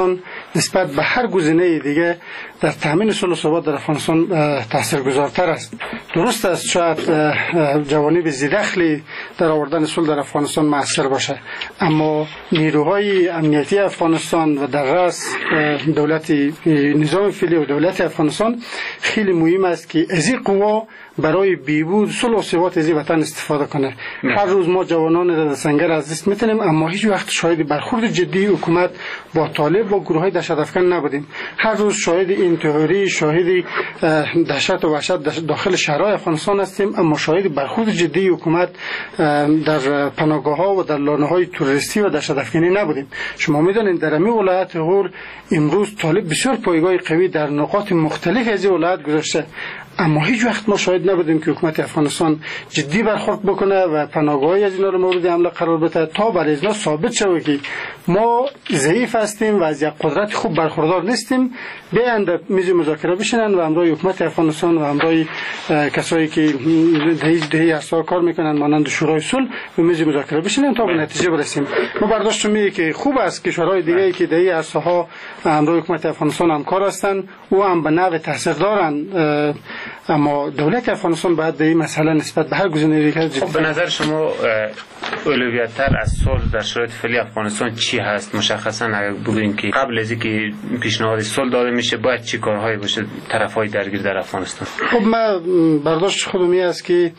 نسبت به هر گزینه دیگه در تامین صلح و ثبات در افغانستان تاثیرگذارتر است. درست است شاید جوانب ذی‌دخلی در آوردن صلح در افغانستان مؤثر باشه، اما نیروهای امنیتی افغانستان و در رأس دولت نظام فعلی و دولت افغانستان خیلی مهم است که از این قوا برای بیبود صلح و ثبات از وطن استفاده کنه. هر روز ما جوانان را در سنگر از دست میتونیم، اما هیچ وقت شاهد برخورد جدی حکومت با طالب و گروه‌های دهشت‌افکن نبودیم. هر روز شاهد انتحاری، شاهد دهشت و وحشت داخل شهرهای افغانستان هستیم، اما شاهد برخورد جدی حکومت در پناهگاه‌ها و در لانه‌های توریستی و دهشت‌افکنی نبودیم. شما میدونید در همین ولایت غور امروز طالب بسیار پایگاه قوی در نقاط مختلف از این ولایت گذاشته، اما هیچ وقت ما شاهد نبودیم که حکومت افغانستان جدی برخورد بکنه و پناهگاهی از اینا رو مورد حمله قرار بده تا برای اینا ثابت شود که ما ضعیف هستیم و از یک قدرت خوب برخوردار نیستیم. بیان در میز مذاکره بشینن و همراه حکومت افغانستان و همراه کسایی که دهی اساسا کار میکنن مانند شورای صلح و میز مذاکره بشینن تا به نتیجه برسیم. ما برداشت میگه که خوب است کشورهای دیگه که دهی اساسا همراه حکومت افغانستان همکار هستند و هم به نحو تاثیر دارن، اما دولت افغانستان باید به این مسئله نسبت به هر گزینه‌ای که به نظر شما اولویت‌تر از صلح در شرایط فعلی افغانستان چی هست؟ مشخصا اگر بگوییم که قبل از اینکه پیشنهاد صلح داده میشه باید چی کارهایی باشه طرف‌های درگیر در افغانستان؟ خب من برداشت خودم است که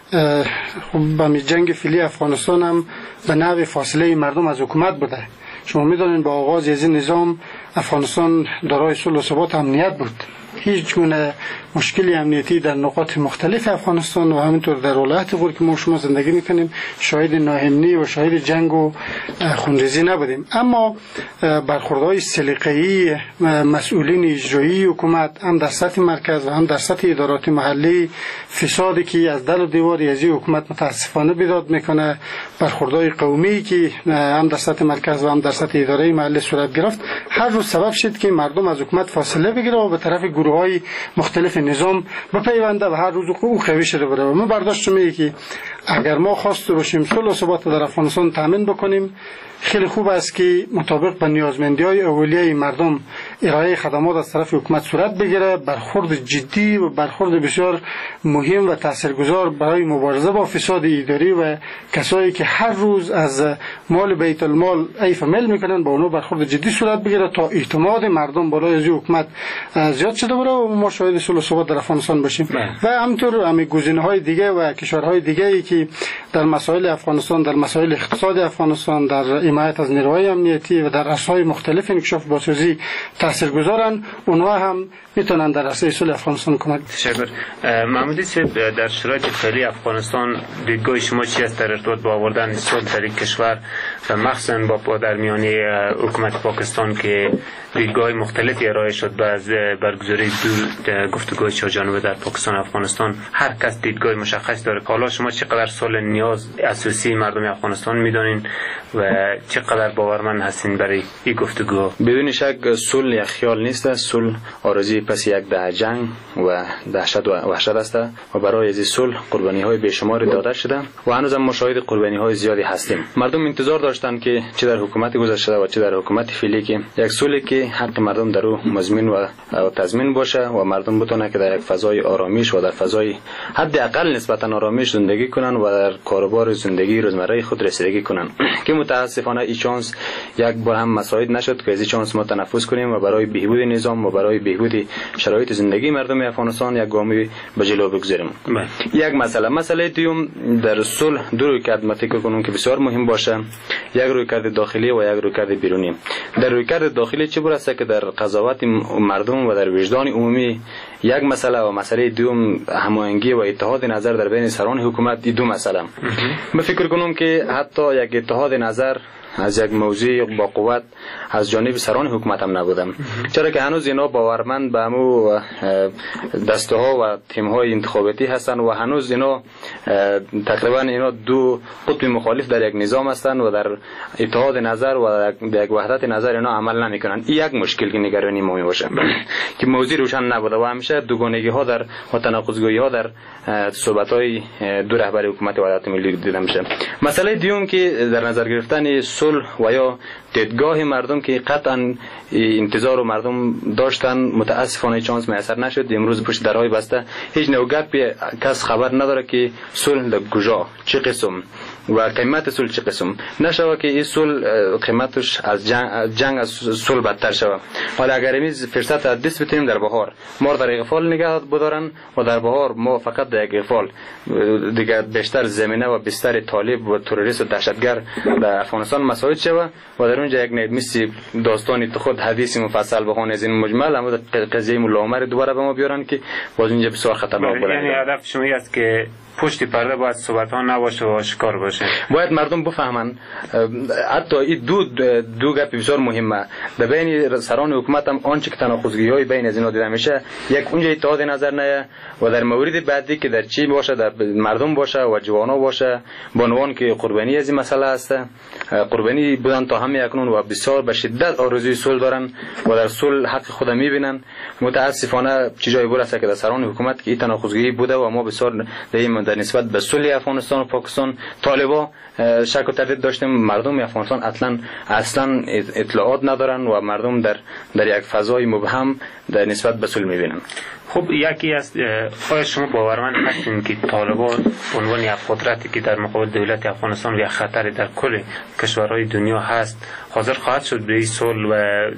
خب با جنگ فعلی افغانستان هم به نحو فاصله مردم از حکومت بوده. شما می‌دانید با آغاز از این نظام افغانستان دارای صلح و ثبات امنیت بود. هیچ گونه مشکلی امنیتی در نقاط مختلف افغانستان و همینطور در ولایت غور که ما شما زندگی میکنیم شاهد ناامنی و شاهد جنگ و خونریزی نبودیم. اما برخوردهای سلیقه‌ای مسئولین اجرایی حکومت هم در سطح مرکز و هم در سطح ادارات محلی فسادی که از دل و دیوار از حکومت متاسفانه بیداد میکنه، برخوردهای قومی که هم در سطح مرکز و هم در سطح اداره محلی صورت گرفت، هر روز سبب شد که مردم از حکومت فاصله بگیره و به طرف گروه‌های مختلف نظام بپیونده و هر روز او قوی شده بره. ما برداشت میگه که اگر ما خواسته باشیم صلح و ثبات در افغانستان تامین بکنیم، خیلی خوب است که مطابق به نیازمندی‌های اولیه مردم ارائه خدمات از طرف حکومت صورت بگیره، برخورد جدی و برخورد بسیار مهم و تاثیرگذار برای مبارزه با فساد اداری و کسایی که هر روز از مال بیت المال ایف مل میکنن با اونها برخورد جدی صورت بگیره تا اعتماد مردم بالای از حکومت زیاد شده بره و ما شاهد صلح و ثبات در افغانستان باشیم. و همینطور همین گزینه‌های دیگه و کشورهای دیگه‌ای که در مسائل افغانستان، در مسائل اقتصاد افغانستان، در حمایت از نیروهای امنیتی و در عرصه‌های مختلف انکشاف بازسازی تاثیرگذارن، اونها هم میتونن در عرصه صلح افغانستان کمک. تشکر. محمودی صاحب، در شرایط فعلی افغانستان دیدگاه شما چی است در ارتباط با آوردن صلح در این کشور و مخصوصا با در میان حکومت پاکستان که دیدگاه مختلفی ارائه شد بعد برگزاری دو گفتگوهای چهارجانبه در پاکستان و افغانستان؟ هر کس دیدگاه مشخص داره. حالا شما چقدر صلح نیاز اساسی مردم افغانستان میدونین و چقدر باورمند هستین برای این گفتگو؟ بدون شک صلح یک خیال نیست. صلح آرزوی پس یک دهه جنگ و دهشت و وحشت است و برای از صلح قربانی‌های بیشماری داده شده و هنوز هم مشاهد قربانی‌های زیادی هستیم. مردم انتظار داشتن که چه در حکومت گذشته و چه در حکومت فعلی که یک صلحی که حق مردم در او مضمین و تضمین باشه و مردم بتونه که در یک فضای آرامش و در فضای حداقل نسبتا آرامش زندگی کنن و در کاروبار زندگی روزمره خود رسیدگی کنن که متاسفانه این چانس یک بار هم مساعد نشد که از این چانس ما تنفس کنیم و برای بهبود نظام و برای بهبود شرایط زندگی مردم افغانستان یک گامی به جلو بگذاریم. یک مسئله دوم در صلح دو رویکرد ما فکر کنم که بسیار مهم باشه، یک رویکرد داخلی و یک رویکرد بیرونی. در رویکرد داخلی چه برسه که در قضاوت مردم و در وجدان عمومی یک مسئله و مسئله دوم هماهنگی و اتحاد نظر در بین سران حکومت، این دو مسئله من فکر کنم که حتی یک اتحاد نظر از یک موضوع با قوت از جانب سران حکومت هم نبودم، چرا که هنوز اینا باورمند به همو دسته ها و تیم های انتخاباتی هستند و هنوز اینا تقریبا اینا دو قطب مخالف در یک نظام هستند و در اتحاد نظر و در یک وحدت نظر اینا عمل نمیکنن. این یک مشکل که نگرانی ما باشه که موضوع روشن نبوده و همیشه دوگانگی ها در و تناقضگویی ها در صحبت های دو رهبر حکومت وحدت ملی دیده میشه. مسئله دیوم که در نظر گرفتن صلح صلح و یا دیدگاه مردم که قطعا انتظار و مردم داشتن متاسفانه چانس میسر نشد. امروز پشت درهای بسته هیچ نوع گپی کس خبر نداره که صلح در کجا چه قسم و قیمت صلح چه قسم نشوه که این صلح قیمتش از جنگ از صلح بدتر شوه. حالا اگر این فرصت دست بتیم در بهار ما در اغفال نگه بدارن و در بهار ما فقط در اغفال دیگه بیشتر زمینه و بستر طالب و تروریست و دهشتگر در افغانستان مساعد شوه و در اونجا یک مثل داستانی تو خود حدیث مفصل بخوان از این مجمل اما قضیه مولا عمر دوباره به ما بیارن که باز اینجا بسیار خطرناک بود. یعنی هدف شما است که پشت پرده باید صحبت ها نباشه و آشکار باشه. باید مردم بفهمن. حتی این دو گپ بسیار مهمه در بین سران حکومت هم آنچه که تناقضگی های بین از اینا دیده میشه یک اونجا اتحاد نظر نه و در مورد بعدی که در چی باشه در مردم باشه و جوانا باشه بانوان که قربانی از این مسئله است قربانی بودن تا همه اکنون و بسیار به شدت آرزوی صلح دارن و در صلح حق خود میبینن. متاسفانه چیزایی برسه که در سران حکومت که این تناقضگی بوده و ما بسیار در نسبت به صلح افغانستان و پاکستان طالبا شک و تردید داشتیم. مردم افغانستان اصلا اطلاعات ندارن و مردم در یک فضای مبهم در نسبت به صلح میبینن. خب یکی از آیا شما باورمند هستین که طالبان عنوان یک قدرتی که در مقابل دولت افغانستان و یک خطری در کل کشورهای دنیا هست حاضر خواهد شد به این صلح و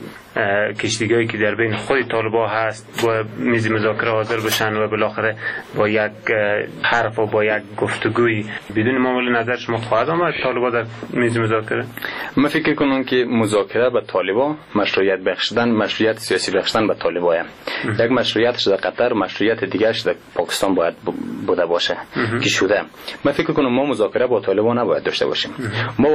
کشیدگی که در بین خود طالبان هست با میز مذاکره حاضر بشن و بالاخره با یک حرف و با یک گفتگوی بدون معامله نظر شما خواهد آمد طالبان در میز مذاکره؟ من فکر کنم که مذاکره با طالبان مشروعیت بخشیدن مشروعیت سیاسی بخشیدن به طالبان یک مشروعیتش در قطر مشروعیت دیگه‌اش در پاکستان باید بوده باشه که شده. من فکر کنم ما مذاکره با طالبان نباید داشته باشیم. ما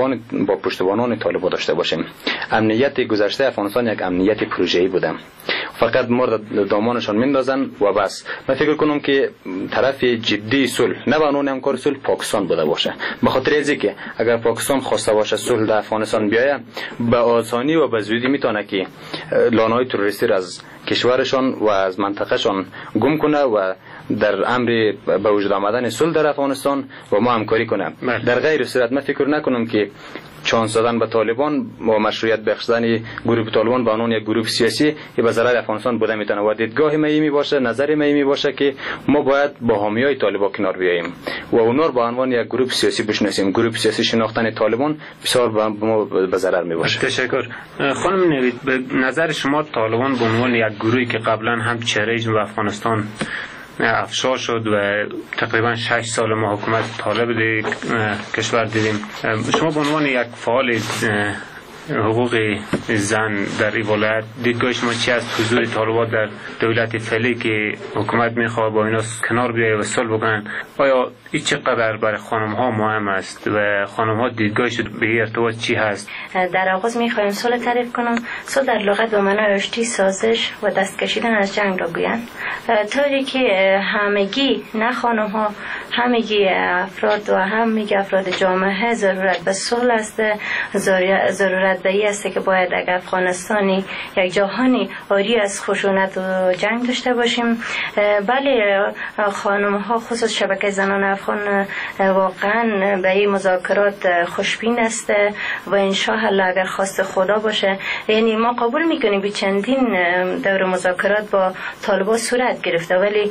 با پشتیبانان طالبان داشته باشیم. امنیت گذشته افغانستان یک امنیت پروژه‌ای بوده. فقط ما دامانشان میندازن و بس. من فکر کنم که طرف جدی صلح نه قانون همکار صلح پاکستان بوده باشه. به خاطر اینکه اگر پاکستان خواسته باشه صلح در افغانستان بیاید به آسانی و به زودی میتونه که لانه‌های تروریستی را از کشورشان و از منطقهشان گم کنه و در امر به وجود آمدن صلح در افغانستان و ما همکاری کنه. در غیر صورت من فکر نکنم که چانس دادن به طالبان و مشروعیت بخشیدن گروه طالبان به عنوان یک گروه سیاسی که به ضرر افغانستان بوده میتونه و دیدگاه ما می باشه نظر ما می باشه که ما باید با حامیای طالبان کنار بیاییم و اونها رو به عنوان یک گروه سیاسی بشناسیم. گروه سیاسی شناختن طالبان بسیار به ضرر می باشه. تشکر. خانم نوید به نظر شما طالبان به عنوان یک گروهی که قبلا هم چهره‌اش به افغانستان افشا شد و تقریبا 6 سال ما حکومت طالب کشور دیدیم، شما به عنوان یک فعال حقوق زن در این ولایت دیدگاه شما چی است حضور طالبان در دولت فعلی که حکومت میخواد با اینا کنار بیایه و صلح بکنن؟ آیا این چقدر برای خانم ها مهم است و خانم ها دیدگاهشون به ارتباط چی هست؟ در آغاز میخوایم صلح تعریف کنم. صلح در لغت به معنای آشتی، سازش و دست کشیدن از جنگ را گویند، طوری که همگی نه خانم ها همگی افراد و همگی افراد جامعه ضرورت به صلح است، ضرورت به این است که باید اگر افغانستانی یک جهانی آری از خشونت و جنگ داشته باشیم. بله خانم ها خصوص شبکه زنان افغان واقعا به این مذاکرات خوشبین است و انشاءالله اگر خواست خدا باشه، یعنی ما قبول میکنیم به چندین دور مذاکرات با طالبان صورت گرفته، ولی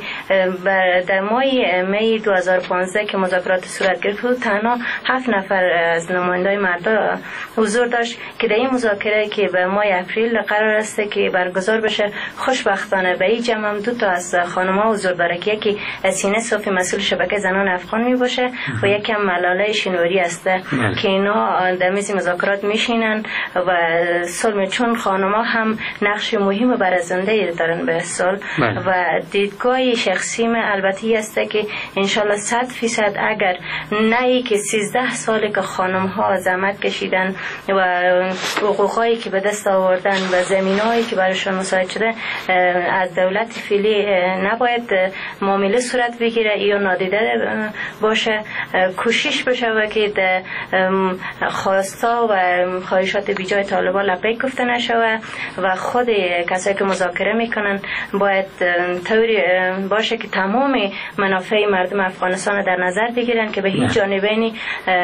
در ماه می 2015 که مذاکرات صورت گرفت تنها 7 نفر از نمایندای مردا حضور داشت که در این مذاکره که به ماه اپریل قرار است که برگزار بشه خوشبختانه به این جمع هم 2 تا از خانم‌ها حضور داره که یکی سینه صوفی مسئول شبکه زنان افغان می باشه و یکی هم ملاله شنوری است که اینا در میز مذاکرات میشینن و صلح، چون خانم‌ها هم نقش مهم برازنده دارن به صلح و دیدگاه شخصی من البته است که انشالله 100% اگر نه ای که 13 ساله که خانم‌ها زحمت کشیدن و حقوقایی که به دست آوردن و زمینایی که برایشان مساعد شده از دولت فعلی نباید معامله صورت بگیره یا نادیده باشه. کوشش بشه و که خواستا و خواهشات بیجای طالبان لبیک گفته نشوه و خود کسایی که مذاکره میکنن باید طوری باشه که تمام منافع مردم افغانستان در نظر بگیرن که به هیچ جانبینی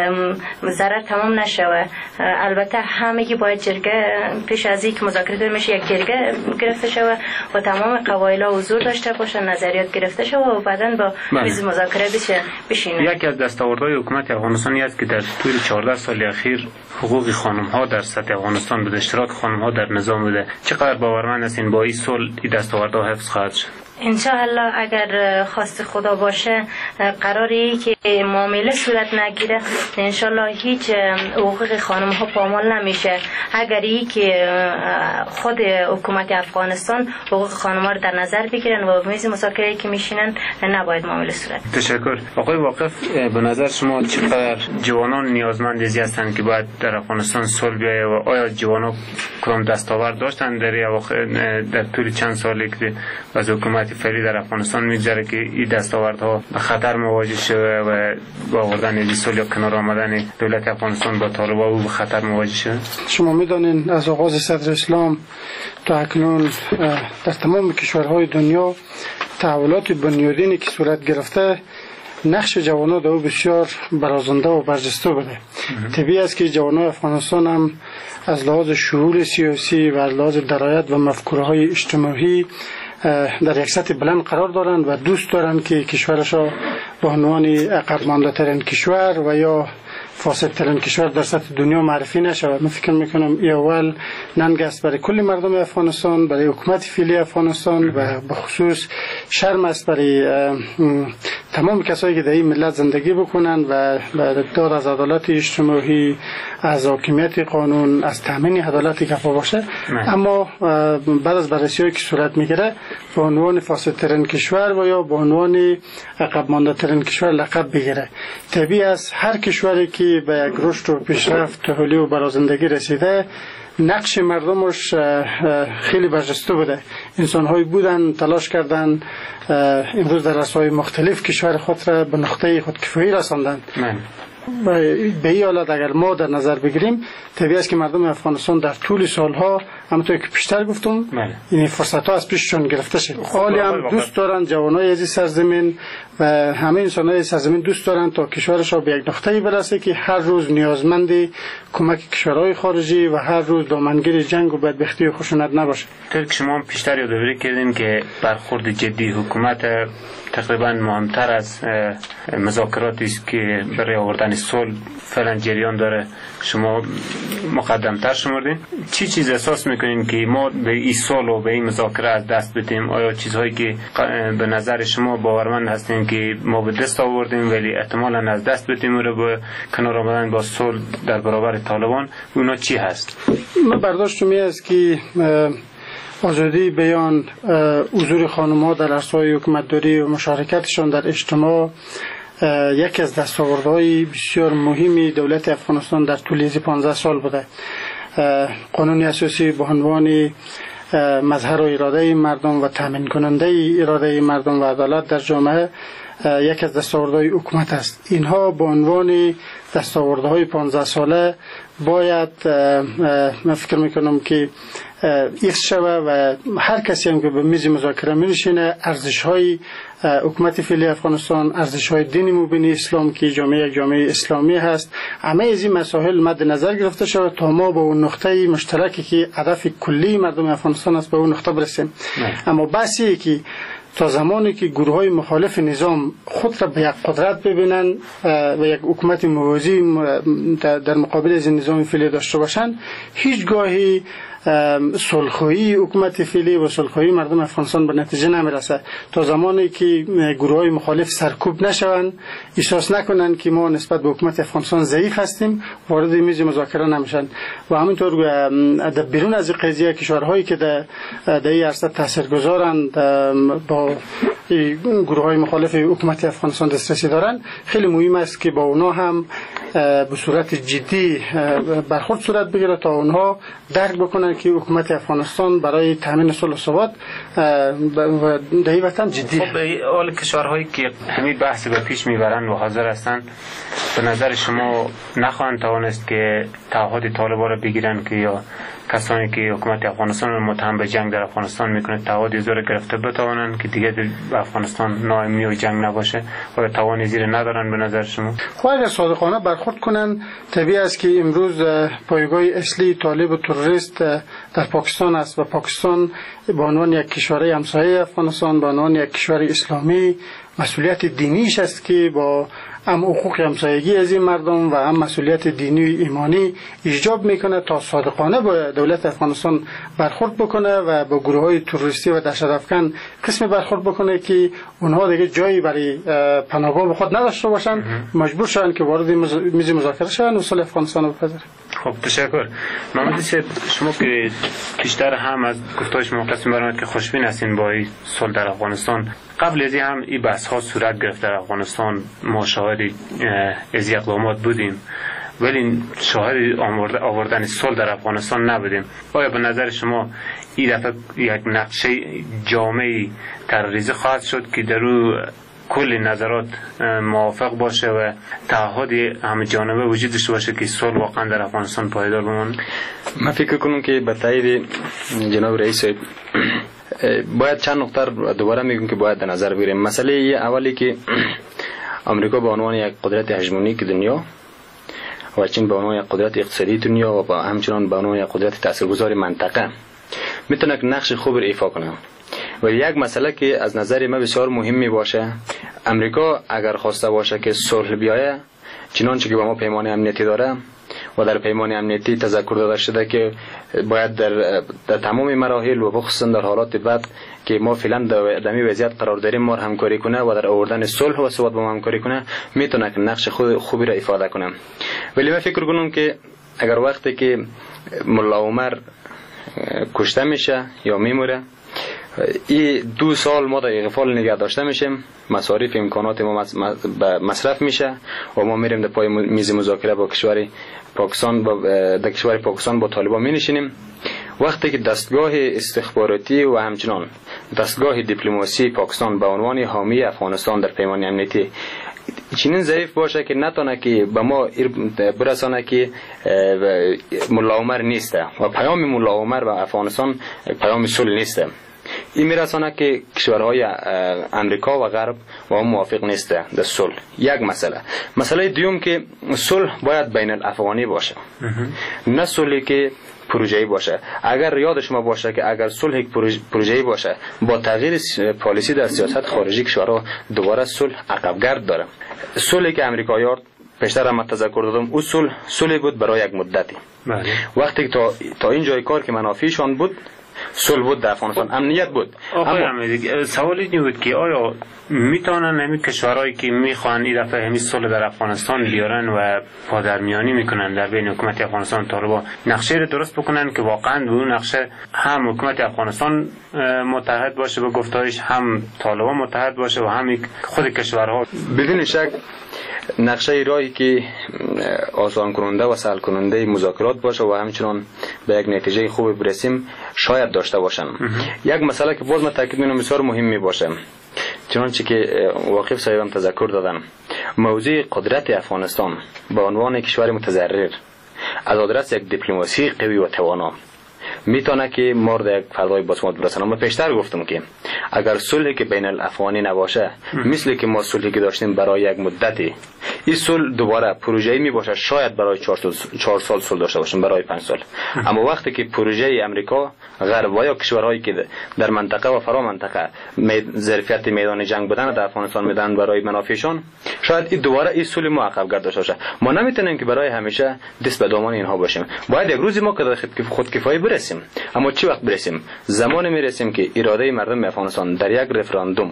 ضرر تمام نشوه. البته همگی باید جرگه پیش از اینکه مذاکره میشه یک جرگه گرفته شوه و تمام قبایل ها حضور داشته باشن، نظریات گرفته شوه و بعداً با میز مذاکره بشینن. یکی از دستاوردهای حکومت افغانستان است که در طول 14 سال اخیر حقوق خانم ها در سطح افغانستان بوده، اشتراک خانم ها در نظام بوده. چقدر باورمند هستین با این صلح این دستاوردها حفظ خواهد شد؟ انشاءالله اگر خواست خدا باشه قراری که معامله صورت نگیره، انشاءالله هیچ حقوق خانم ها پامال نمیشه. اگر ای که خود حکومت افغانستان حقوق خانم ها رو در نظر بگیرن و میز مذاکره که میشینن نباید معامله صورت. تشکر. آقای واقف، به نظر شما چقدر جوانان نیازمند هستند که باید در افغانستان صلح بیاید و آیا جوانان کدام دستاورد داشتن در طول چند سالی که از حکومت فعلی در افغانستان میگذره که این دستاوردها به خطر مواجه شده و با آوردن این صلح یا کنار آمدن دولت افغانستان با طالبان به خطر مواجه شده؟ شما میدانید از آغاز صدر اسلام تا اکنون در تمام کشورهای دنیا تحولات بنیادینی که صورت گرفته نقش جوانان در بسیار برازنده و برجسته بوده. طبیعی است که جوانان افغانستان هم از لحاظ شعور سیاسی و از لحاظ درایت و مفکورهای اجتماعی در یک سطح بلند قرار دارند و دوست دارند که کشورشا به عنوان عقب مانده ترین کشور و یا فاسد ترین کشور در سطح دنیا معرفی نشود. من فکر میکنم این اول ننگ است برای کل مردم افغانستان، برای حکومت فعلی افغانستان و به خصوص شرم است برای تمام کسایی که در این ملت زندگی بکنند و داد از عدالت اجتماعی، از حاکمیت قانون، از تامین عدالت کفا باشه. اما بعد از بررسی‌هایی که صورت میگیره به عنوان فاسد ترین کشور و یا به عنوان عقب مانده ترین کشور لقب بگیره. طبیعی است هر کشوری که به یک رشد و پیشرفت تحولی و برازندگی رسیده نقش مردمش خیلی برجسته بوده. انسان‌هایی بودن تلاش کردن امروز در رسای مختلف کشور خود را به نقطه خودکفایی رساندند. و به این حالت اگر ما در نظر بگیریم طبیعی است که مردم افغانستان در طول سالها همونطور که پیشتر گفتم این فرصت‌ها از پیششون گرفته شد. حالی هم دوست دارن جوانای از این سرزمین و همه انسان‌های سرزمین دوست دارن تا کشورشون به یک نقطه‌ای برسه که هر روز نیازمند کمک کشورهای خارجی و هر روز دامنگیر جنگ و بدبختی و خشونت نباشه. طور که شما پیشتر یادآوری کردین که برخورد جدی حکومت تقریبا مهمتر از مذاکراتی است که برای آوردن صلح فعلا جریان داره شما مقدم‌تر شمردین. چی چیز احساس میکنین که ما به این صلح و به این مذاکره از دست بدیم؟ آیا چیزهایی که به نظر شما باورمند هستین که ما به دست آوردیم ولی احتمالاً از دست بدیم رو به کنار آمدن با صلح در برابر طالبان، اونا چی هست؟ من برداشتم این است که آزادی بیان، حضور خانم‌ها در عرصه‌های حکومتداری و مشارکتشان در اجتماع یکی از دستاوردهای بسیار مهمی دولت افغانستان در طول 15 سال بوده. قانون اساسی به عنوان مظهر و اراده مردم و تامین کننده اراده مردم و عدالت در جامعه یکی از دستاوردهای حکومت است. اینها به عنوان دستاوردهای 15 ساله باید من فکر میکنم که حفظ شوه و هر کسی هم که به میز مذاکره می‌نشینه ارزش‌های حکومت فعلی افغانستان، ارزش‌های دین مبین اسلام که جامعه یک جامعه اسلامی هست، همه از این مسائل مد نظر گرفته شود تا ما به اون نقطه مشترکی که هدف کلی مردم افغانستان است به اون نقطه برسیم. اما بحثی که تا زمانی که گروه‌های مخالف نظام خود را به یک قدرت ببینن و یک حکومت موازی در مقابل از نظام فعلی داشته باشند، هیچگاهی صلح‌خواهی حکومت فعلی و صلح‌خواهی مردم افغانستان به نتیجه نمیرسه. تا زمانی که گروه‌های مخالف سرکوب نشوند، احساس نکنند که ما نسبت به حکومت افغانستان ضعیف هستیم، وارد میز مذاکره نمیشن. و همینطور در بیرون از قضیه کشورهایی که در این عرصه تاثیرگذارند با گروه‌های مخالف حکومت افغانستان دسترسی دارند، خیلی مهم است که با اونا هم به صورت جدی برخورد صورت بگیره تا اونها درک بکنن که حکومت افغانستان برای تامین صلح و ثبات در این وطن جدی. خب اول کشورهایی که همین بحث به پیش میبرن و حاضر هستند، به نظر شما نخواهند توانست که تعهد طالبان را بگیرن که یا کسانی که حکومت افغانستان رو متهم به جنگ در افغانستان میکنه تعهد زور گرفته بتوانند که دیگه در افغانستان ناامنی و جنگ نباشه و توان زیر ندارن به نظر شما؟ خب اگر صادقانه برخورد کنن، طبیعی است که امروز پایگاه اصلی طالب و تروریست در پاکستان است و پاکستان به عنوان یک کشور همسایه افغانستان، به عنوان یک کشور اسلامی مسئولیت دینیش است که با هم حقوق همسایگی از این مردم و هم مسئولیت دینی و ایمانی ایجاب میکنه تا صادقانه با دولت افغانستان برخورد بکنه و با گروه های تروریستی و دهشت افکن قسم برخورد بکنه که اونها دیگه جایی برای پناهگاه به خود نداشته باشن، مجبور شدن که وارد میز مذاکره شدن و صلح افغانستان رو بپذیرن. خب تشکر. محمد سید، شما که بیشتر هم از گفتار شما قسم برآمد که خوشبین هستین با این صلح در افغانستان، قبل از این هم این بحث ها صورت گرفت در افغانستان، ما شاهد از اقدامات بودیم ولی شاهد آوردن صلح در افغانستان نبودیم. آیا به نظر شما این دفعه یک نقشه جامعی ترریزی خواهد شد که در او کل نظرات موافق باشه و تعهد همه جانبه وجود داشته باشه که صلح واقعا در افغانستان پایدار بمونه؟ من فکر کنم که به تایید جناب رئیس باید چند نکته دوباره میگم که باید در نظر بگیریم. مسئله اولی که آمریکا به عنوان یک قدرت هژمونیک دنیا و چین به عنوان یک قدرت اقتصادی دنیا و همچنان به عنوان یک قدرت تاثیرگذار منطقه میتونه نقش خوب ایفا کنه. و یک مسئله که از نظر من بسیار مهم می باشه، امریکا اگر خواسته باشه که صلح بیایه، چنانچه که با ما پیمان امنیتی داره و در پیمان امنیتی تذکر داده شده که باید در تمام مراحل و خصوصا در حالات بعد که ما فعلا در این وضعیت قرار داریم ما همکاری کنه و در آوردن صلح و ثبات با ما همکاری کنه، میتونه که نقش خوبی را ایفاده کنه. ولی من فکر کنم که اگر وقتی که ملا عمر کشته میشه یا میموره، این 2 سال ما در اغفال نگه داشته میشیم، مصارف امکانات ما مصرف میشه و ما میریم در پای میز مذاکره با کشور پاکستان با طالبان می نشینیم. وقتی که دستگاه استخباراتی و همچنان دستگاه دیپلماسی پاکستان به عنوان حامی افغانستان در پیمان امنیتی چنین ضعیف باشه که نتونه که به ما برسانه که ملا عمر نیسته و پیام ملا عمر و افغانستان پیام صلح نیسته، این میرسانه که کشورهای امریکا و غرب با هم موافق نیسته در صلح. یک مسئله دیوم که صلح باید بین الافغانی باشه، نه صلحی که پروژه‌ای باشه. اگر یاد شما باشه که اگر صلح پروژه‌ای باشه با تغییر پالیسی در سیاست خارجی کشورها دوباره صلح عقبگرد داره. صلحی که امریکا یارد پیشتر هم تذکر دادم، او صلح بود برای یک مدتی. وقتی که تا این جای کار که منافعشان بود صلح بود در افغانستان، امنیت بود. اما سوالی این بود که آیا میتونن همین کشورهایی که میخوان این دفعه همین صلح در افغانستان بیارن و پادرمیانی میکنن در بین حکومت افغانستان و طالبان، نقشه رو درست بکنن که واقعا به اون نقشه هم حکومت افغانستان متحد باشه به گفتارش، هم طالبان متحد باشه و هم خود کشورها؟ بدون شک نقشه راهی که آسان کننده و سهل کننده مذاکرات باشه و همچنان به یک نتیجه خوب برسیم شاید داشته باشن. یک مسئله که باز من تاکید می‌کنم بسیار مهم می باشه، چنانچه که واقف صاحبم تذکر دادن، موضوع قدرت افغانستان به عنوان کشور متضرر از آدرس یک دیپلماسی قوی و توانا میتونه که مورد یک فردای باسمات برسن. ما پیشتر گفتم که اگر صلحی که بین الافغانی نباشه، مثل که ما صلحی که داشتیم برای یک مدتی، این صلح دوباره پروژه‌ای می باشه، شاید برای 4 سال صلح داشته باشیم، برای 5 سال. اما وقتی که پروژه امریکا، غرب و یا کشورهایی که در منطقه و فرا منطقه ظرفیت میدان جنگ بودن در افغانستان میدن برای منافعشان، شاید این دوباره این صلح ما عقبگرد داشته باشه. ما نمیتونیم که برای همیشه دست به دامان اینها باشیم. باید یک روزی ما که خودکفایی برسیم. اما چی وقت برسیم؟ زمانی میرسیم که اراده مردم افغانستان در یک رفراندوم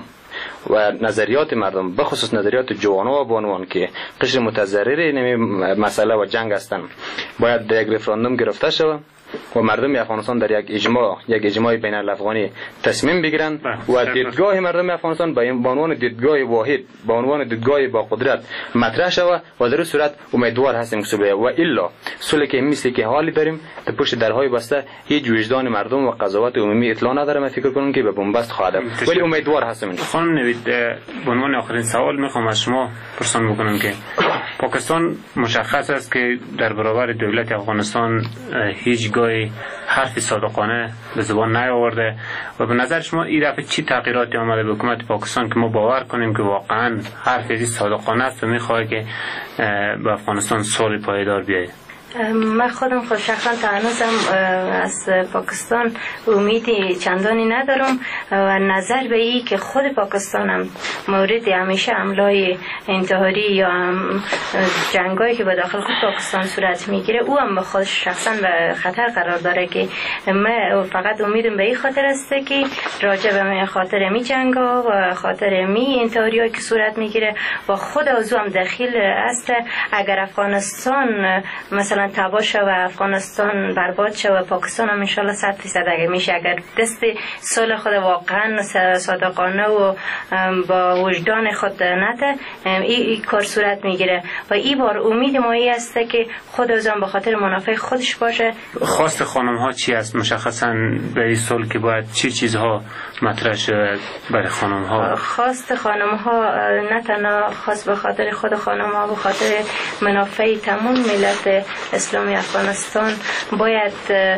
و نظریات مردم، به خصوص نظریات جوانان و بانوان که قشر متضرر این مسئله و جنگ هستند، باید در یک رفراندوم گرفته شود و مردم افغانستان در یک اجماع بین الافغانی تصمیم بگیرند و دیدگاه مردم افغانستان به عنوان دیدگاه واحد، به عنوان دیدگاه با قدرت مطرح شود و در صورت امیدوار هستیم که صلح و الا صلحی که مثل که حالی داریم در پشت درهای بسته هیچ وجدان مردم و قضاوت عمومی اطلاع نداره. من فکر کنم که به بنبست خواهد ولی امیدوار هستم. خانم نوید، به عنوان آخرین سوال میخوام از شما پرسان بکنم که پاکستان مشخص است که در برابر دولت افغانستان هیچگاه حرف صادقانه به زبان نیاورده و به نظر شما این دفعه چی تغییراتی آمده به حکومت پاکستان که ما باور کنیم که واقعا حرف از صادقانه است و میخواد که به افغانستان صلح پایدار بیاید؟ من خودم شخصا تا هنوزم از پاکستان امیدی چندانی ندارم و نظر به این که خود پاکستان هم مورد همیشه حملای انتحاری یا جنگایی که به داخل خود پاکستان صورت میگیره او هم به خودش شخصا به خطر قرار داره که من فقط امیدم به این خاطر است که راجع به خاطر می جنگا و خاطر می انتحاری که صورت میگیره و خود از او هم دخیل است. اگر افغانستان مثلا تباه شد و افغانستان برباد شد و پاکستان هم انشالله 100% اگه میشه اگر دست صلح خود واقعا صادقانه و با وجدان خود نده این کار صورت میگیره و این بار امید ما این است که خود از آن به خاطر منافع خودش باشه. خواست خانم ها چی است مشخصا به این صلح که باید چی چیزها مطرح شود برای خانم ها؟ خواست خانم ها نه تنها خاص به خاطر خود خانم ها، به خاطر منافع تمام ملت اسلامی افغانستان باید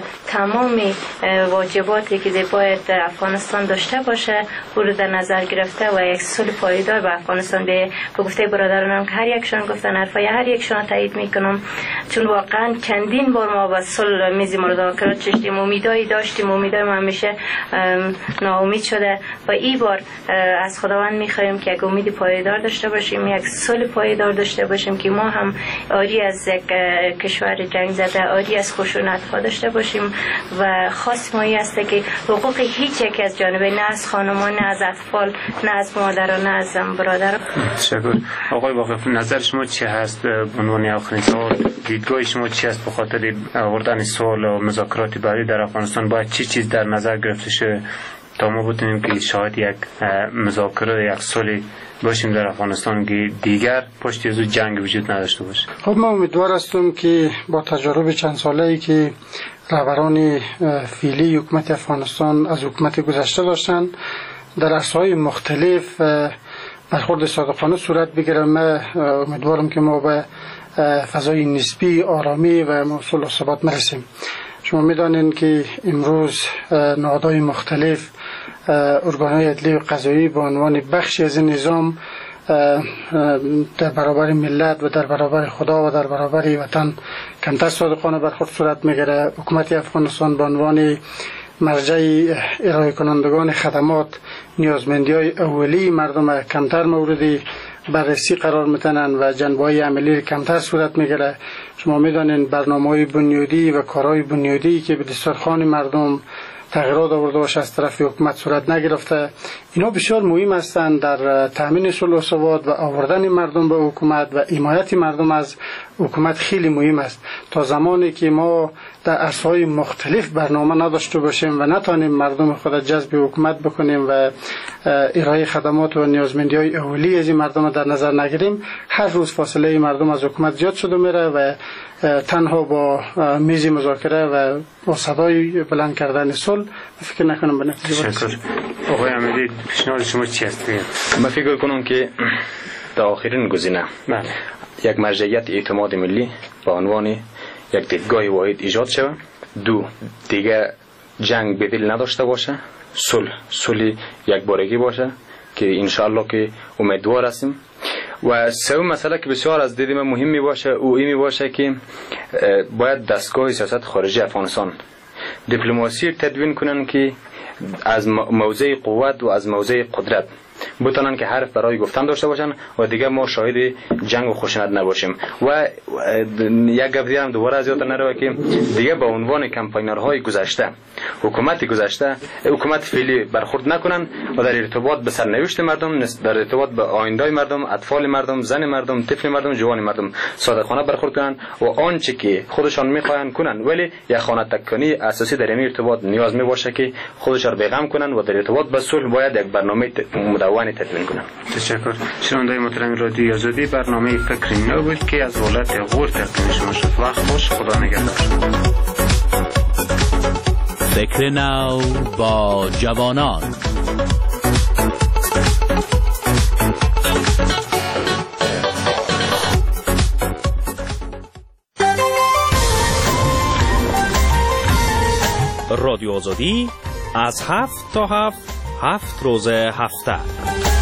تمامی واجباتی که باید افغانستان داشته باشه او رو در نظر گرفته و یک صلح پایدار به افغانستان به گفته برادرانم که هر یکشون گفتن حرفای هر یکشون تایید میکنم، چون واقعا چندین بار ما با صلح میز مذاکرات چشتیم، امیدایی داشتیم، امیدای ما همیشه ناامید شده و این بار از خداوند میخوایم که یک امید پایدار داشته باشیم، یک صلح پایدار داشته باشیم که ما هم آری از یک کشور جنگ زده، آری از خشونت ها داشته باشیم و خاص ما این است که حقوق هیچ یک از جانب نه از خانمان، نه از اطفال، نه از مادران، نه از برادران. تشکر. آقای واقف، نظر شما چی هست به عنوان آخرین سوال؟ دیدگاه شما چی است به خاطر آوردن صلح و مذاکرات بعدی در افغانستان؟ باید چی چیز در نظر گرفته شه تا ما بتونیم که شاید یک مذاکره، یک صلح باشیم در افغانستان که دیگر پشت از جنگ وجود نداشته باشه؟ خب ما امیدوار هستم که با تجارب چند ساله‌ای که رهبران فعلی حکومت افغانستان از حکومت گذشته داشتن در عرصه‌های مختلف برخورد صادقانه صورت بگیره. من امیدوارم که ما به فضای نسبی آرامی و موصول و ثبات مرسیم. شما میدانید که امروز نهادهای مختلف، ارگانهای عدلی و قضایی به عنوان بخشی از این نظام در برابر ملت و در برابر خدا و در برابر وطن کمتر صادقانه برخورد صورت میگیره. حکومت افغانستان به عنوان مرجع ارائه کنندگان خدمات نیازمندی‌های اولیه مردم کمتر مورد بررسی قرار میتنن و جنبه‌های عملی کمتر صورت میگیره. شما میدانید برنامه‌های بنیادی و کارهای بنیادی که به دسترخوان مردم تغییرات آورده باشه از طرف حکومت صورت نگرفته. اینا بسیار مهم هستند در تامین صلح و ثبات و آوردن مردم به حکومت و حمایت مردم از حکومت خیلی مهم است. تا زمانی که ما در عرصه‌های مختلف برنامه نداشته باشیم و نتونیم مردم خود جذب حکومت بکنیم و ارائه خدمات و نیازمندی‌های اولیه از این مردم در نظر نگیریم، هر روز فاصله مردم از حکومت زیاد شده میره و تنها با میز مذاکره و با صدای بلند کردن صلح فکر نکنم به نتیجه برسیم. آقای امیدی، پیشنهاد شما چی است؟ من فکر کنم که در آخرین گزینه یک مرجعیت اعتماد ملی به عنوان یک دیدگاه واحد ایجاد شود. دو، دیگه جنگ بدیل نداشته باشه، صلح یک بارگی باشه که انشاءالله که امیدوار هستیم. و سوم مسئله که بسیار از دید من مهم می باشه او این می باشه که باید دستگاه سیاست خارجی افغانستان دیپلماسی تدوین کنن که از موضع قوت و از موضع قدرت بتونن که حرف برای گفتن داشته باشن و دیگه ما شاهد جنگ و خشونت نباشیم. و یک گپ دیگه هم دوباره از یاد نره که دیگه به عنوان کمپاینرهای گذشته حکومت گذشته حکومت فعلی برخورد نکنن و در ارتباط به سرنوشت مردم، در ارتباط به آینده مردم، اطفال مردم، زن مردم، طفل مردم، جوان مردم صادقانه برخورد کنن و آنچه که خودشان میخواین کنن. ولی یک خانه تکنی اساسی در این ارتباط نیاز می باشه که خودشان بیغم کنن و در ارتباط به صلح باید یک برنامه مدون تدوین کنن. تشکر. شنوندگان محترم رادیو آزادی، برنامه فکر نو بود که از ولایت غور تقدیم شما شد. وقت خوش، خدا نگهدار. فکر نو با جوانان. رادیو آزادی از 7 تا 7 روز هفته.